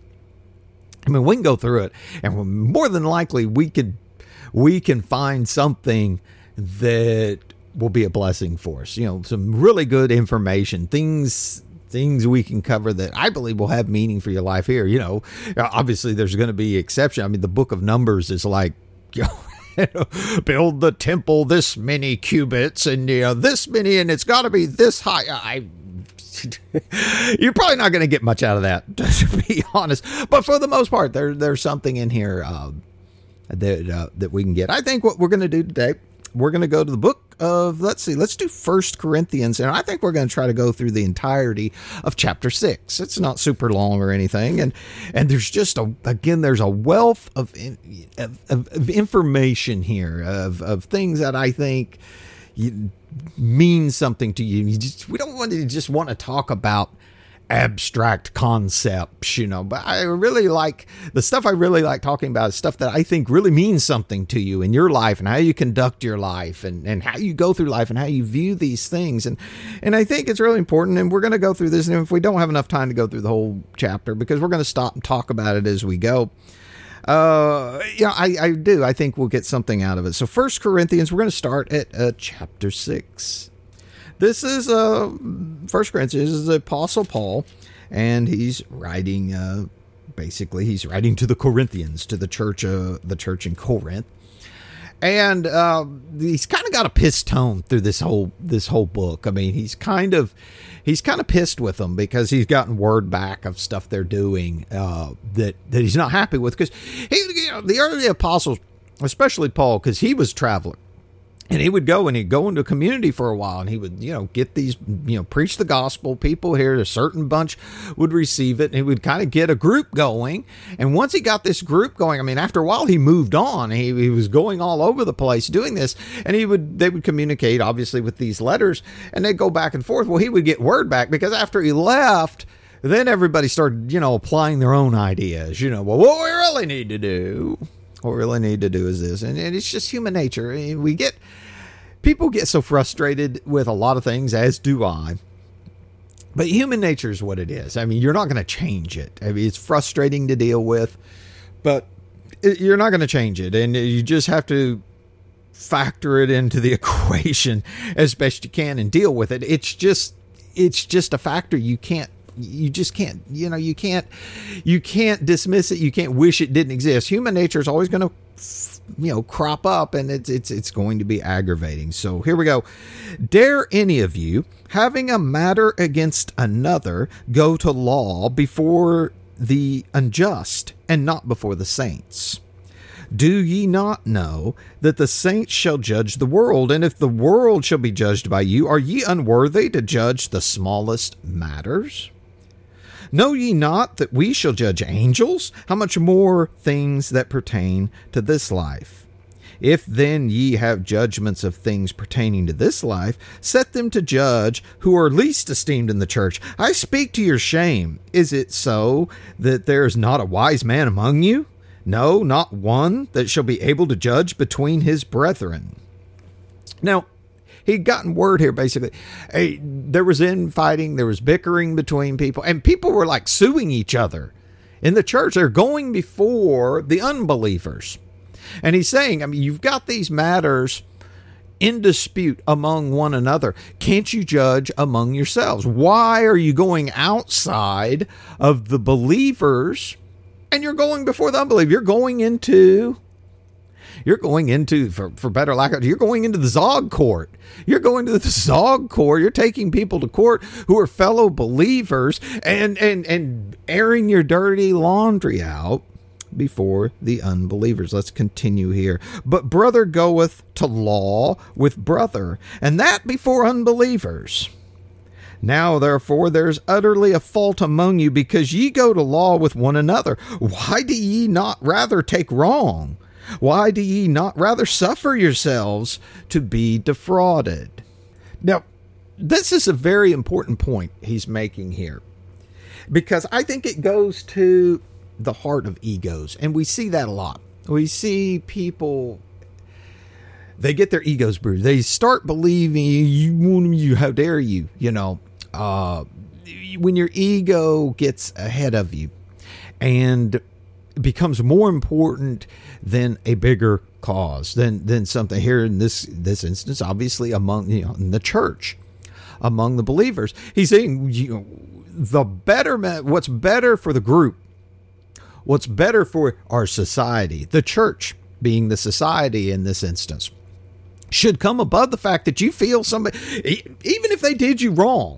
I mean, we can go through it, and more than likely we could we can find something that will be a blessing for us. You know, some really good information, things things we can cover that I believe will have meaning for your life here. You know, obviously there's going to be exception. I mean, the book of Numbers is like, you know, build the temple this many cubits and, you know, this many, and it's got to be this high. I You're probably not going to get much out of that, to be honest. But for the most part, there there's something in here uh, that uh, that we can get. I think what we're going to do today, we're going to go to the book of, let's see, let's do First Corinthians, and I think we're going to try to go through the entirety of chapter six. It's not super long or anything, and and there's just a again, there's a wealth of of, of information here of of things that I think you, means something to you. You just, we don't want to just want to talk about abstract concepts, you know, but I really like the stuff I really like talking about is stuff that I think really means something to you in your life and how you conduct your life and, and how you go through life and how you view these things. And, and I think it's really important, and we're going to go through this. And if we don't have enough time to go through the whole chapter, because we're going to stop and talk about it as we go, uh, you know, I, I do, I think we'll get something out of it. So First Corinthians, we're going to start at uh, chapter six. This is uh, First Corinthians. This is the Apostle Paul, and he's writing. Uh, basically, he's writing to the Corinthians, to the church, uh, the church in Corinth, and uh, he's kind of got a pissed tone through this whole this whole book. I mean, he's kind of he's kind of pissed with them because he's gotten word back of stuff they're doing uh, that that he's not happy with. Because he, you know, the early apostles, especially Paul, because he was traveling. And he would go and he'd go into a community for a while, and he would, you know, get these, you know, preach the gospel. People here, a certain bunch would receive it, and he would kind of get a group going. And once he got this group going, I mean, after a while, he moved on. He, he was going all over the place doing this, and he would, they would communicate, obviously, with these letters, and they'd go back and forth. Well, he would get word back, because after he left, then everybody started, you know, applying their own ideas. You know, well, what we really need to do, What we really need to do is this. And, and it's just human nature. We get, people get so frustrated with a lot of things, as do I. But human nature is what it is. I mean, you're not going to change it. I mean, it's frustrating to deal with, but it, you're not going to change it. And you just have to factor it into the equation as best you can and deal with it. It's just, it's just a factor. You can't, you just can't, you know, you can't, you can't dismiss it. You can't wish it didn't exist. Human nature is always going to, you know, crop up, and it's, it's, it's going to be aggravating. So here we go. Dare any of you, having a matter against another, go to law before the unjust and not before the saints? Do ye not know that the saints shall judge the world? And if the world shall be judged by you, are ye unworthy to judge the smallest matters? Know ye not that we shall judge angels? How much more things that pertain to this life? If then ye have judgments of things pertaining to this life, set them to judge who are least esteemed in the church. I speak to your shame. Is it so that there is not a wise man among you? No, not one that shall be able to judge between his brethren. Now, he'd gotten word here, basically. Hey, there was infighting, there was bickering between people, and people were like suing each other in the church. They're going before the unbelievers. And he's saying, I mean, you've got these matters in dispute among one another. Can't you judge among yourselves? Why are you going outside of the believers and you're going before the unbelievers? You're going into, you're going into, for, for better lack of, you're going into the Zog court. You're going to the Zog court. You're taking people to court who are fellow believers and, and, and airing your dirty laundry out before the unbelievers. Let's continue here. But brother goeth to law with brother, and that before unbelievers. Now, therefore, there's utterly a fault among you, because ye go to law with one another. Why do ye not rather take wrong? Why do ye not rather suffer yourselves to be defrauded? Now, this is a very important point he's making here, because I think it goes to the heart of egos, and we see that a lot. We see people, they get their egos bruised. They start believing, you, you, how dare you, you know, uh, when your ego gets ahead of you and becomes more important than a bigger cause, than, than something here in this, this instance, obviously among, you know, in the church, among the believers. He's saying, you know, the betterment, what's better for the group, what's better for our society, the church being the society in this instance, should come above the fact that you feel somebody, even if they did you wrong,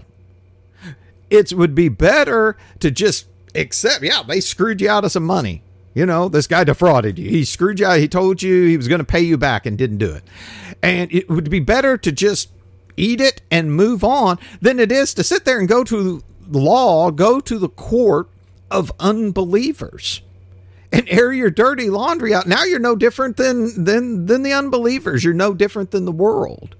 it would be better to just accept, yeah, they screwed you out of some money. You know, this guy defrauded you. He screwed you out. He told you he was going to pay you back and didn't do it. And it would be better to just eat it and move on than it is to sit there and go to the law, go to the court of unbelievers and air your dirty laundry out. Now you're no different than, than, than the unbelievers. You're no different than the world.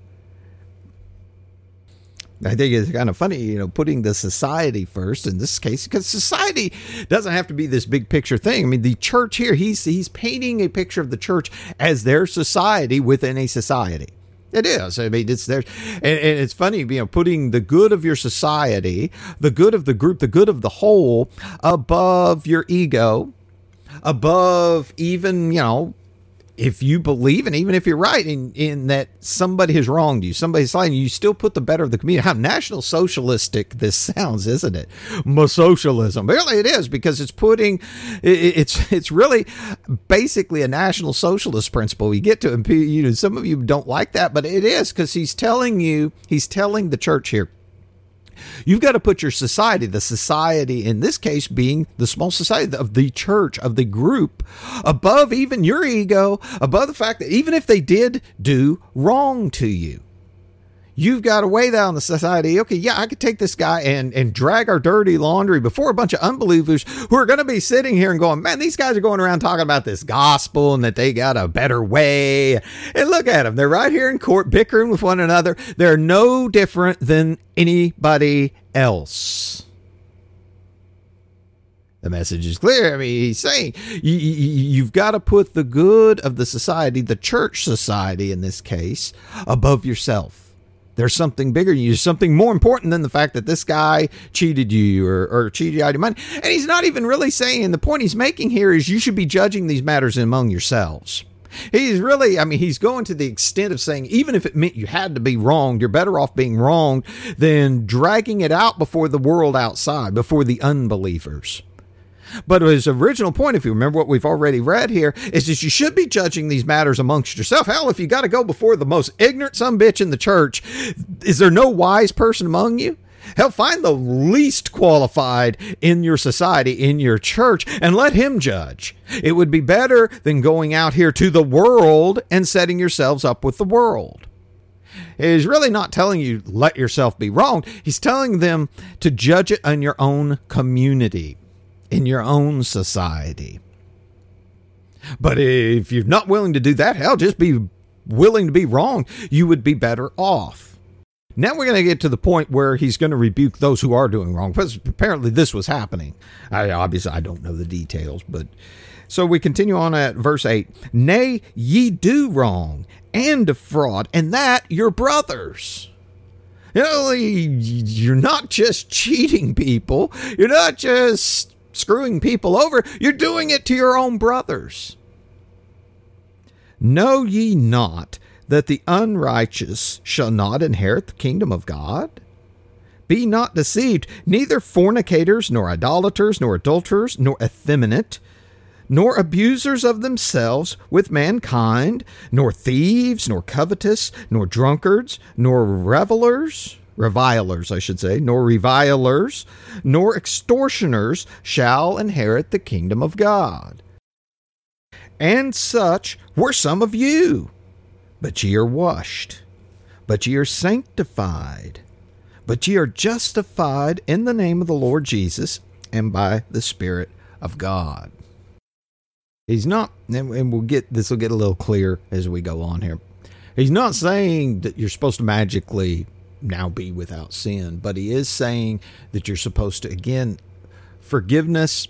I think it's kind of funny, you know, putting the society first in this case, because society doesn't have to be this big picture thing. I mean, the church here, he's, he's painting a picture of the church as their society within a society. It is. I mean, it's there. And, and it's funny, you know, putting the good of your society, the good of the group, the good of the whole above your ego, above even, you know, if you believe, and even if you're right in, in that somebody has wronged you, somebody's lying, you still put the better of the community. How National Socialistic this sounds, isn't it? Socialism. Really, it is, because it's putting, it, it's it's really basically a National Socialist principle. We get to, you know, some of you don't like that, but it is, because he's telling you, he's telling the church here, you've got to put your society, the society in this case being the small society of the church, of the group, above even your ego, above the fact that even if they did do wrong to you, you've got to weigh that on the society. Okay, yeah, I could take this guy and, and drag our dirty laundry before a bunch of unbelievers who are going to be sitting here and going, man, these guys are going around talking about this gospel and that they got a better way. And look at them. They're right here in court bickering with one another. They're no different than anybody else. The message is clear. I mean, he's saying you, you, you've got to put the good of the society, the church society in this case, above yourself. There's something bigger than you, something more important than the fact that this guy cheated you or, or cheated you out of your money. And he's not even really saying, the point he's making here is you should be judging these matters among yourselves. He's really, I mean, he's going to the extent of saying, even if it meant you had to be wronged, you're better off being wronged than dragging it out before the world outside, before the unbelievers. But his original point, if you remember what we've already read here, is that you should be judging these matters amongst yourself. Hell, if you got to go before the most ignorant sumbitch in the church, is there no wise person among you? Hell, find the least qualified in your society, in your church, and let him judge. It would be better than going out here to the world and setting yourselves up with the world. He's really not telling you let yourself be wronged. He's telling them to judge it in your own community, in your own society. But if you're not willing to do that, hell, just be willing to be wrong. You would be better off. Now we're going to get to the point where he's going to rebuke those who are doing wrong, because apparently this was happening. I, obviously, I don't know the details, but so we continue on at verse eight. Nay, ye do wrong and defraud, and that your brothers. You know, you're not just cheating people. You're not just screwing people over. You're doing it to your own brothers. Know ye not that the unrighteous shall not inherit the kingdom of God? Be not deceived, neither fornicators, nor idolaters, nor adulterers, nor effeminate, nor abusers of themselves with mankind, nor thieves, nor covetous, nor drunkards, nor revelers, revilers, I should say, nor revilers, nor extortioners shall inherit the kingdom of God. And such were some of you. But ye are washed, but ye are sanctified, but ye are justified in the name of the Lord Jesus and by the Spirit of God. He's not, and we'll get, this will get a little clear as we go on here. He's not saying that you're supposed to magically now be without sin, but he is saying that you're supposed to, again, forgiveness,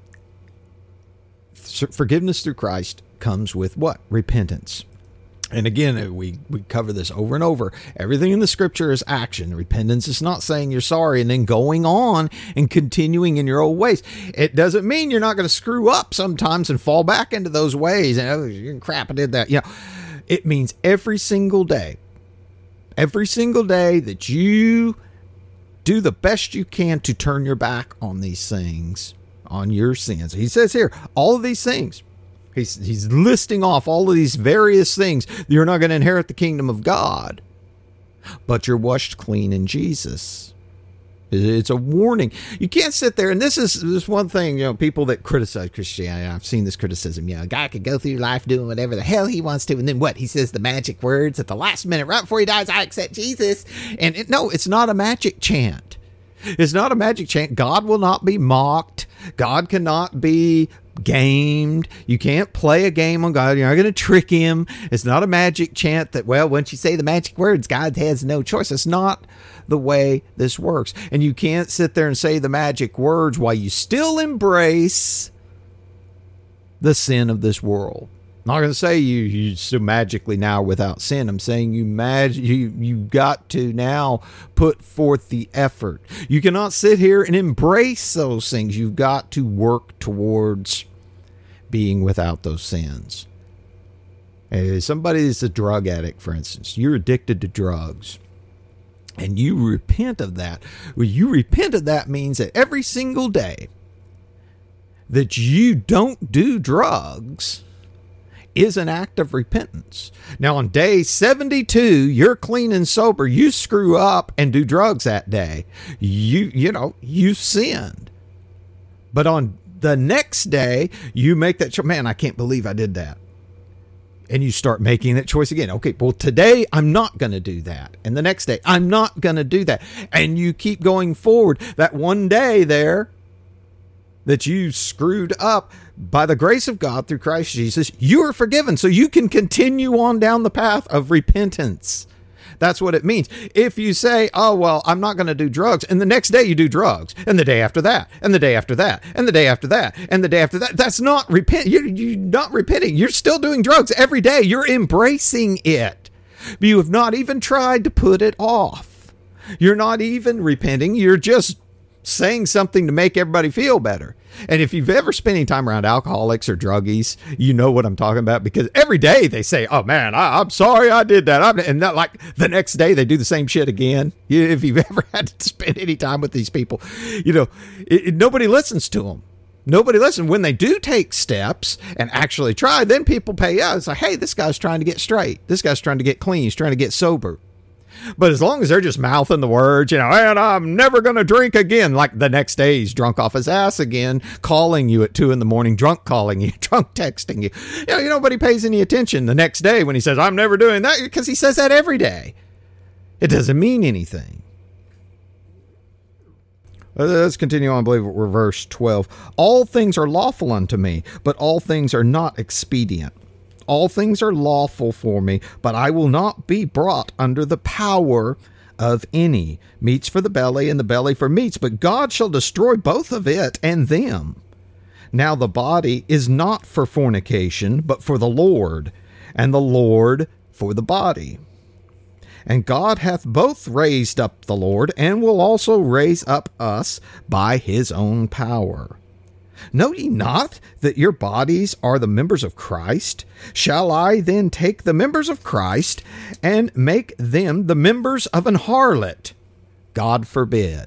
forgiveness through Christ comes with what? Repentance. And again, we, we cover this over and over. Everything in the scripture is action. Repentance is not saying you're sorry and then going on and continuing in your old ways. It doesn't mean you're not going to screw up sometimes and fall back into those ways. And oh, crap, I did that. You know, it means every single day, every single day that you do the best you can to turn your back on these things, on your sins. He says here, all of these things. He's, he's listing off all of these various things. You're not going to inherit the kingdom of God, but you're washed clean in Jesus. It's a warning. You can't sit there, and this is this one thing, you know, people that criticize Christianity, I've seen this criticism, you know, a guy could go through life doing whatever the hell he wants to, and then what? He says the magic words at the last minute, right before he dies, I accept Jesus. And it, no, it's not a magic chant. It's not a magic chant. God will not be mocked. God cannot be gamed. You can't play a game on God. You're not going to trick him. It's not a magic chant that, well, once you say the magic words, God has no choice. It's not the way this works. And you can't sit there and say the magic words while you still embrace the sin of this world. I'm not going to say you you still magically now without sin. I'm saying you mag you you got to now put forth the effort. You cannot sit here and embrace those things. You've got to work towards being without those sins. As somebody that's a drug addict, for instance, you're addicted to drugs, and you repent of that. Well, you repent of that means that every single day that you don't do drugs is an act of repentance. Now, on day seventy-two, you're clean and sober. You screw up and do drugs that day. You, you know, you sinned. But on the next day, you make that choice. Man, I can't believe I did that. And you start making that choice again. Okay, well, today I'm not going to do that. And the next day, I'm not going to do that. And you keep going forward. That one day there that you screwed up, by the grace of God through Christ Jesus, you are forgiven. So you can continue on down the path of repentance. That's what it means. If you say, oh, well, I'm not going to do drugs, and the next day you do drugs, and the day after that, and the day after that, and the day after that, and the day after that, that's not repent. You're, you're not repenting. You're still doing drugs every day. You're embracing it. But you have not even tried to put it off. You're not even repenting. You're just saying something to make everybody feel better. And if you've ever spent any time around alcoholics or druggies, you know what I'm talking about, because every day they say, oh man, I, I'm sorry I did that. I'm, and that, like the next day they do the same shit again. If you've ever had to spend any time with these people, you know, it, it, nobody listens to them. Nobody listens. When they do take steps and actually try, then people pay out. It's like, hey, this guy's trying to get straight. This guy's trying to get clean. He's trying to get sober. But as long as they're just mouthing the words, you know, and I'm never going to drink again, like the next day he's drunk off his ass again, calling you at two in the morning, drunk calling you, drunk texting you. You know, nobody pays any attention the next day when he says, I'm never doing that, because he says that every day. It doesn't mean anything. Let's continue on. I believe we're verse twelve. All things are lawful unto me, but all things are not expedient. All things are lawful for me, but I will not be brought under the power of any. Meats for the belly, and the belly for meats, but God shall destroy both of it and them. Now the body is not for fornication, but for the Lord, and the Lord for the body. And God hath both raised up the Lord, and will also raise up us by his own power. Know ye not that your bodies are the members of Christ? Shall I then take the members of Christ and make them the members of an harlot? God forbid.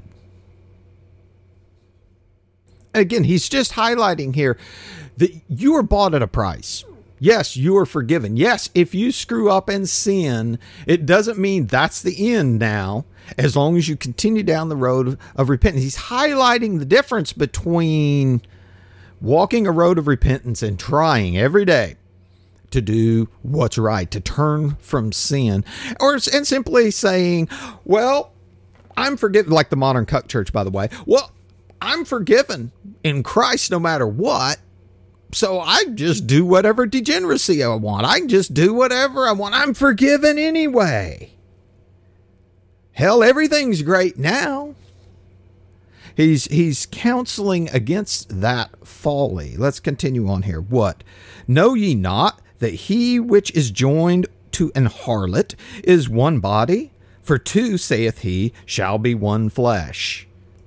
Again, he's just highlighting here that you are bought at a price. Yes, you are forgiven. Yes, if you screw up and sin, it doesn't mean that's the end now, as long as you continue down the road of repentance. He's highlighting the difference between walking a road of repentance and trying every day to do what's right, to turn from sin, or and simply saying, well, I'm forgiven, like the modern cuck church, by the way. Well, I'm forgiven in Christ no matter what, so I just do whatever degeneracy I want. I can just do whatever I want. I'm forgiven anyway. Hell, everything's great now. He's he's counseling against that folly. Let's continue on here. What? Know ye not that he which is joined to an harlot is one body? For two, saith he, shall be one flesh.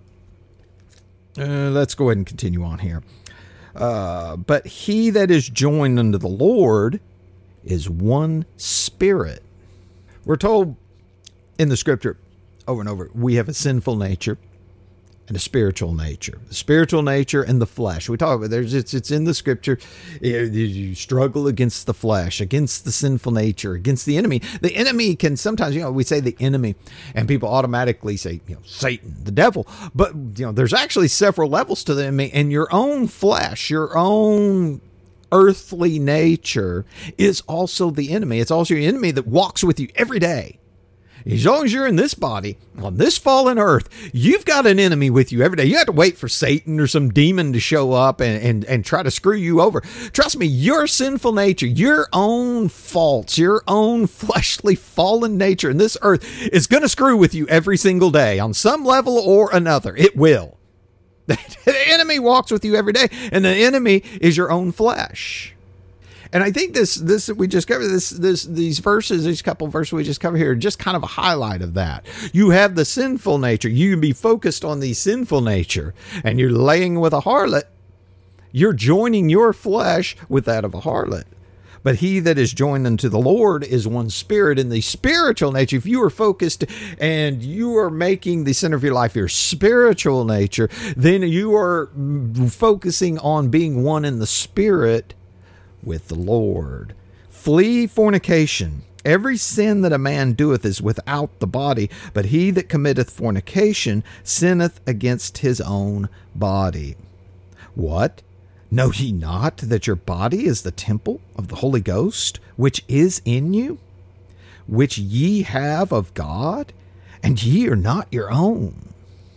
Uh, let's go ahead and continue on here. Uh, but he that is joined unto the Lord is one spirit. We're told in the scripture over and over, we have a sinful nature and a spiritual nature. The spiritual nature and the flesh. We talk about there's it's it's in the scripture. You struggle against the flesh, against the sinful nature, against the enemy. The enemy can sometimes, you know, we say the enemy, and people automatically say, you know, Satan, the devil. But you know, there's actually several levels to the enemy, and your own flesh, your own earthly nature is also the enemy. It's also your enemy that walks with you every day. As long as you're in this body, on this fallen earth, you've got an enemy with you every day. You have to wait for Satan or some demon to show up and, and, and try to screw you over. Trust me, your sinful nature, your own faults, your own fleshly fallen nature in this earth is going to screw with you every single day on some level or another. It will. The enemy walks with you every day, and the enemy is your own flesh. And I think this, this we just covered, this, this, these verses, these couple verses we just covered here, are just kind of a highlight of that. You have the sinful nature. You can be focused on the sinful nature, and you're laying with a harlot. You're joining your flesh with that of a harlot. But he that is joined unto the Lord is one spirit. In the spiritual nature, if you are focused and you are making the center of your life your spiritual nature, then you are focusing on being one in the spirit with the Lord. Flee fornication. Every sin that a man doeth is without the body, but he that committeth fornication sinneth against his own body. What? Know ye not that your body is the temple of the Holy Ghost, which is in you, which ye have of God, and ye are not your own?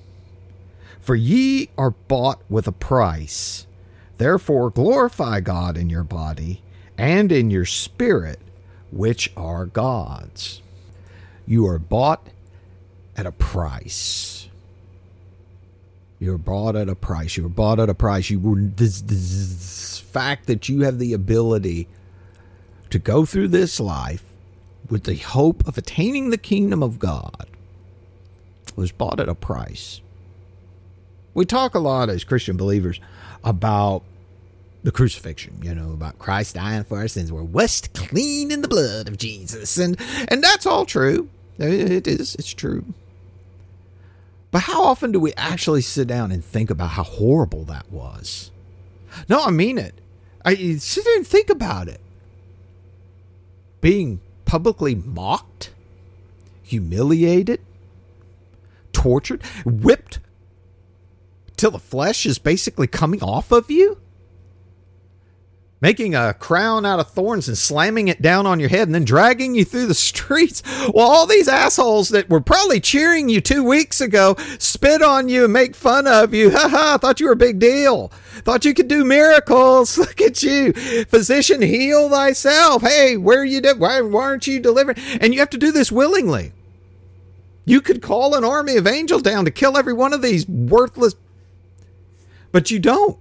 For ye are bought with a price. Therefore glorify God in your body and in your spirit, which are God's. You are bought at a price. You're bought at a price. You're bought at a price. You were this, this fact that you have the ability to go through this life with the hope of attaining the kingdom of God was bought at a price. We talk a lot as Christian believers about the crucifixion, you know, about Christ dying for our sins. We're washed clean in the blood of Jesus. And, and that's all true. It is. It's true. But how often do we actually sit down and think about how horrible that was? No, I mean it. I sit there and think about it. Being publicly mocked, humiliated, tortured, whipped till the flesh is basically coming off of you, making a crown out of thorns and slamming it down on your head and then dragging you through the streets while all these assholes that were probably cheering you two weeks ago spit on you and make fun of you. Ha ha, thought you were a big deal. Thought you could do miracles. Look at you. Physician, heal thyself. Hey, where are you? De- why, why aren't you delivering? And you have to do this willingly. You could call an army of angels down to kill every one of these worthless, but you don't.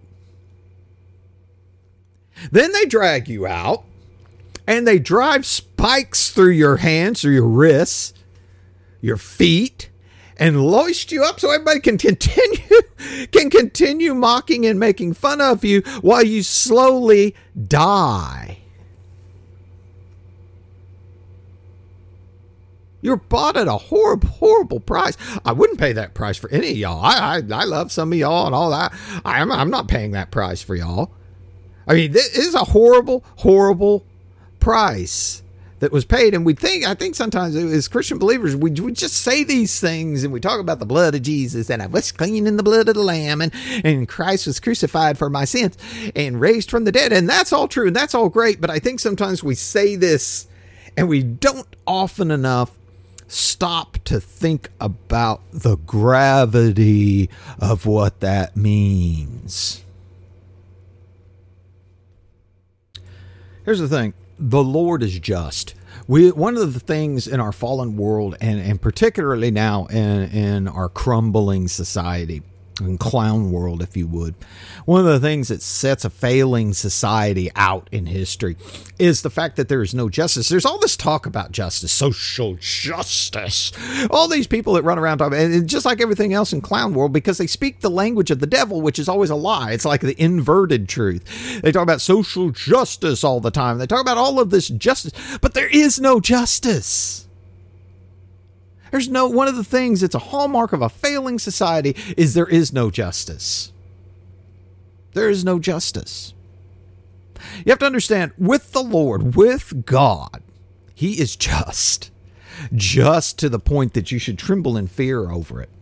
Then they drag you out and they drive spikes through your hands or your wrists, your feet, and loist you up so everybody can continue, can continue mocking and making fun of you while you slowly die. You're bought at a horrible, horrible price. I wouldn't pay that price for any of y'all. I, I, I love some of y'all and all that. I'm, I'm not paying that price for y'all. I mean, this is a horrible, horrible price that was paid. And we think, I think sometimes as Christian believers, we, we just say these things and we talk about the blood of Jesus and I was clean in the blood of the Lamb and, and Christ was crucified for my sins and raised from the dead. And that's all true and that's all great. But I think sometimes we say this and we don't often enough stop to think about the gravity of what that means. Here's the thing. The Lord is just. We, one of the things in our fallen world, and, and particularly now in, in our crumbling society, and clown world, if you would, one of the things that sets a failing society out in history is the fact that there is no justice. There's all this talk about justice, social justice, all these people that run around talking, and just like everything else in clown world, because they speak the language of the devil, which is always a lie. It's like the inverted truth. They talk about social justice all the time. They talk about all of this justice, but there is no justice. There's no, one of the things that's a hallmark of a failing society is there is no justice. There is no justice. You have to understand, with the Lord, with God, He is just. Just to the point that you should tremble in fear over it.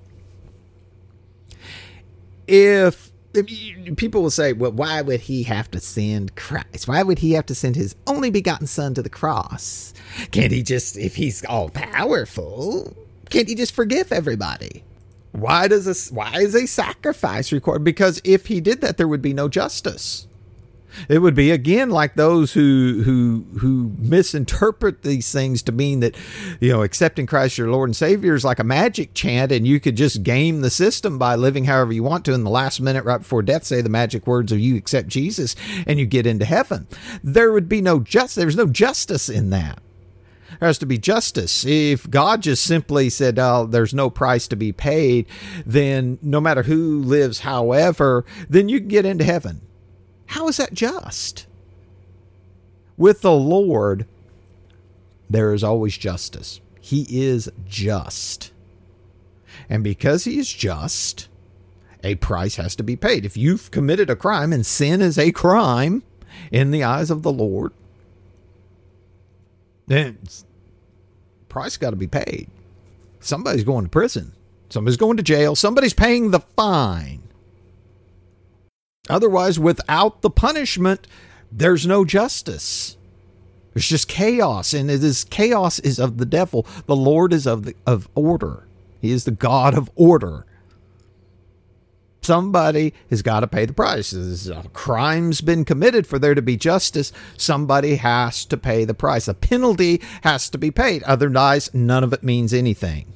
If, if you, people will say, well, why would He have to send Christ? Why would He have to send His only begotten Son to the cross? Can't He just, if He's all powerful, can't He just forgive everybody? Why does this, why is a sacrifice required? Because if He did that, there would be no justice. It would be, again, like those who who who misinterpret these things to mean that, you know, accepting Christ your Lord and Savior is like a magic chant and you could just game the system by living however you want to in the last minute right before death, say the magic words of you accept Jesus and you get into heaven. There would be no justice. There's no justice in that. There has to be justice. If God just simply said, oh, there's no price to be paid, then no matter who lives however, then you can get into heaven. How is that just? With the Lord, there is always justice. He is just. And because He is just, a price has to be paid. If you've committed a crime, and sin is a crime in the eyes of the Lord, then price got to be paid. Somebody's going to prison. Somebody's going to jail. Somebody's paying the fine. Otherwise, without the punishment, there's no justice. There's just chaos, and it is chaos is of the devil. The Lord is of the, of order. He is the God of order. Somebody has got to pay the price. A crime's been committed for there to be justice. Somebody has to pay the price. A penalty has to be paid. Otherwise, none of it means anything.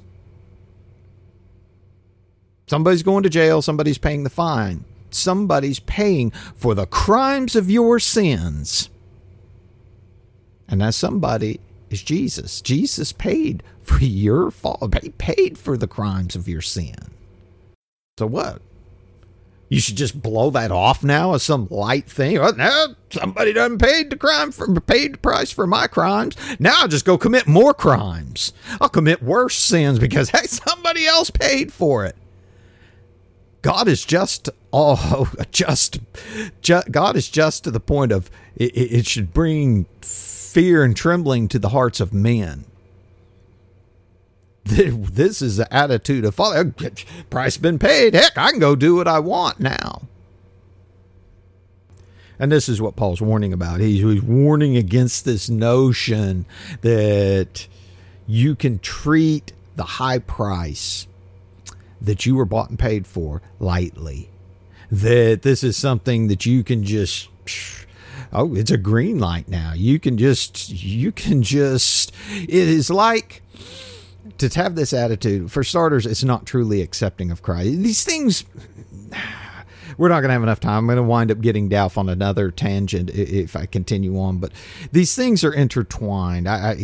Somebody's going to jail. Somebody's paying the fine. Somebody's paying for the crimes of your sins. And that somebody is Jesus. Jesus paid for your fault. He paid for the crimes of your sin. So what? You should just blow that off now as some light thing. Oh, no, somebody done paid the crime for paid the price for my crimes. Now I'll just go commit more crimes. I'll commit worse sins because hey, somebody else paid for it. God is just oh just, just God is just to the point of it, it should bring fear and trembling to the hearts of men. This is the attitude of Father. Price been paid. Heck, I can go do what I want now. And this is what Paul's warning about. He's, he's warning against this notion that you can treat the high price that you were bought and paid for lightly. That this is something that you can just, oh, it's a green light now. You can just, you can just, it is like, to have this attitude, for starters, it's not truly accepting of Christ. These things, we're not going to have enough time. I'm going to wind up getting off on another tangent if I continue on. But these things are intertwined. I,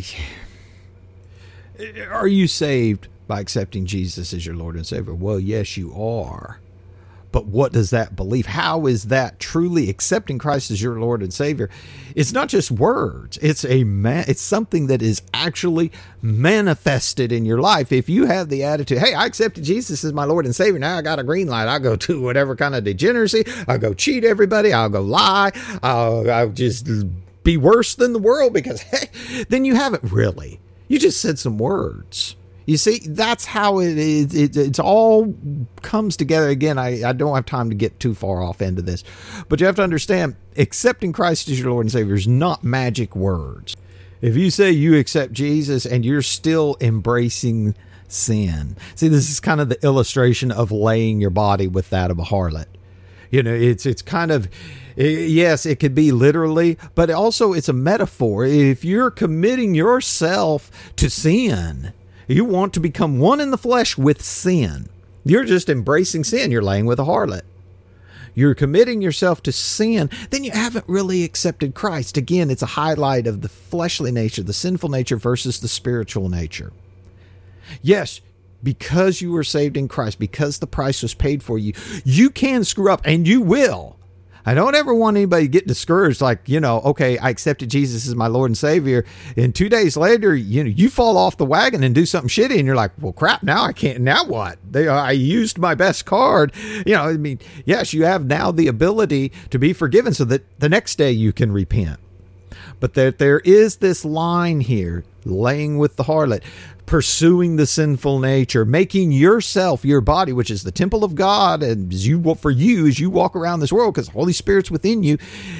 I, are you saved by accepting Jesus as your Lord and Savior? Well, yes, you are. But what does that believe? How is that truly accepting Christ as your Lord and Savior? It's not just words. It's a ma- it's something that is actually manifested in your life. If you have the attitude, hey, I accepted Jesus as my Lord and Savior. Now I got a green light. I'll go do whatever kind of degeneracy. I'll go cheat everybody. I'll go lie. I'll, I'll just be worse than the world because, hey, then you haven't really. You just said some words. You see, that's how it is. It, it's all comes together. Again, I, I don't have time to get too far off into this. But you have to understand, accepting Christ as your Lord and Savior is not magic words. If you say you accept Jesus and you're still embracing sin. See, this is kind of the illustration of laying your body with that of a harlot. You know, it's it's kind of, yes, it could be literally, but also it's a metaphor. If you're committing yourself to sin, you want to become one in the flesh with sin. You're just embracing sin. You're laying with a harlot. You're committing yourself to sin. Then you haven't really accepted Christ. Again, it's a highlight of the fleshly nature, the sinful nature versus the spiritual nature. Yes, because you were saved in Christ, because the price was paid for you, you can screw up, and you will. I don't ever want anybody to get discouraged like, you know, okay, I accepted Jesus as my Lord and Savior. And two days later, you know, you fall off the wagon and do something shitty. And you're like, well, crap, now I can't. Now what? They, I used my best card. You know, I mean, yes, you have now the ability to be forgiven so that the next day you can repent. But that there is this line here, laying with the harlot, pursuing the sinful nature, making yourself, your body, which is the temple of God, and as you for you as you walk around this world, because the Holy Spirit's within you,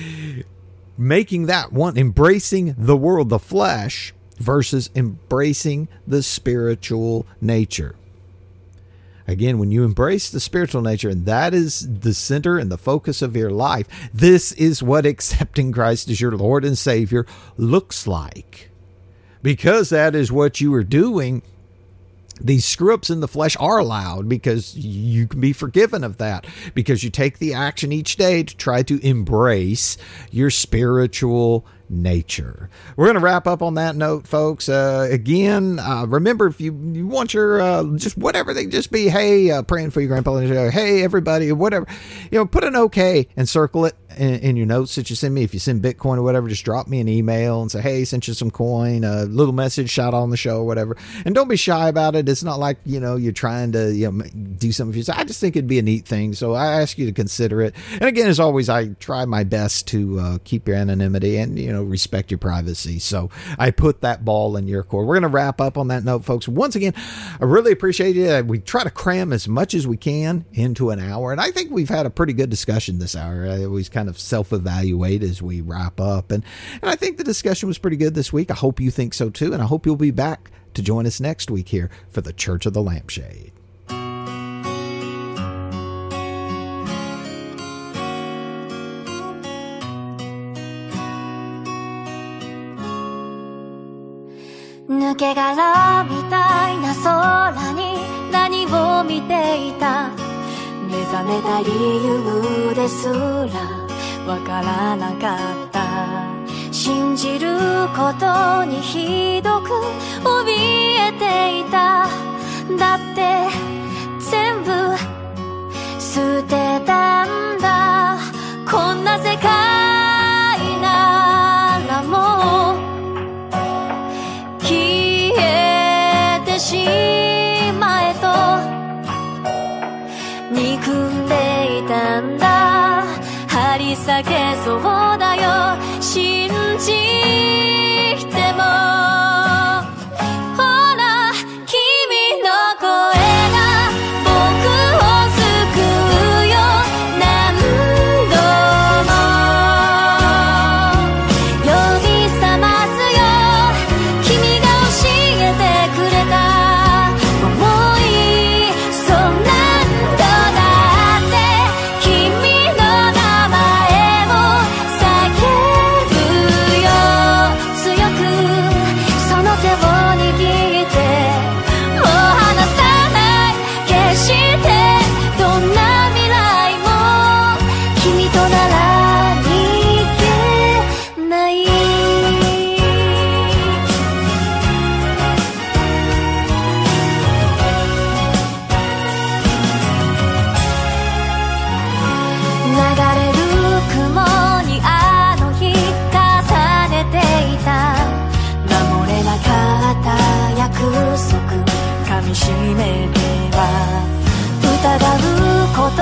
making that one, embracing the world, the flesh, versus embracing the spiritual nature. Again, when you embrace the spiritual nature, and that is the center and the focus of your life, this is what accepting Christ as your Lord and Savior looks like. Because that is what you are doing, these screw-ups in the flesh are allowed because you can be forgiven of that. Because you take the action each day to try to embrace your spiritual nature. We're going to wrap up on that note, folks. Uh, again, uh, remember, if you, you want your, uh, just whatever they just be, hey, uh, praying for your grandpa, hey, everybody, whatever, you know, put an okay and circle it in, in your notes that you send me. If you send Bitcoin or whatever, just drop me an email and say, hey, sent you some coin, a little message, shout out on the show or whatever. And don't be shy about it. It's not like, you know, you're trying to, you know, do something for you. I just think it'd be a neat thing. So I ask you to consider it. And again, as always, I try my best to uh, keep your anonymity and, you know, respect your privacy. So I put that ball in your court. We're going to wrap up on that note, folks. Once again, I really appreciate it. We try to cram as much as we can into an hour. And I think we've had a pretty good discussion this hour. I always kind of self-evaluate as we wrap up. And, and I think the discussion was pretty good this week. I hope you think so too. And I hope you'll be back to join us next week here for the Church of the Lampshade.
抜け殻みたいな空に何を見ていた。目覚めた理由ですらわからなかった。信じることにひどく怯えていた。だって全部捨てたんだ。こんな世界ならもう消えてしまえと憎んでいたんだ。張り裂けそうだよ信じても。ほら君の声が僕を救うよ。何度も呼び覚ますよ。君が教えてくれた想い。そん何度だって君の名前を叫ぶよ。強くその手を握ってもう離さない。決してどんな未来も君となら逃げない。流れる雲にあの日重ねていた。守れなかった約束噛みしめては疑うこ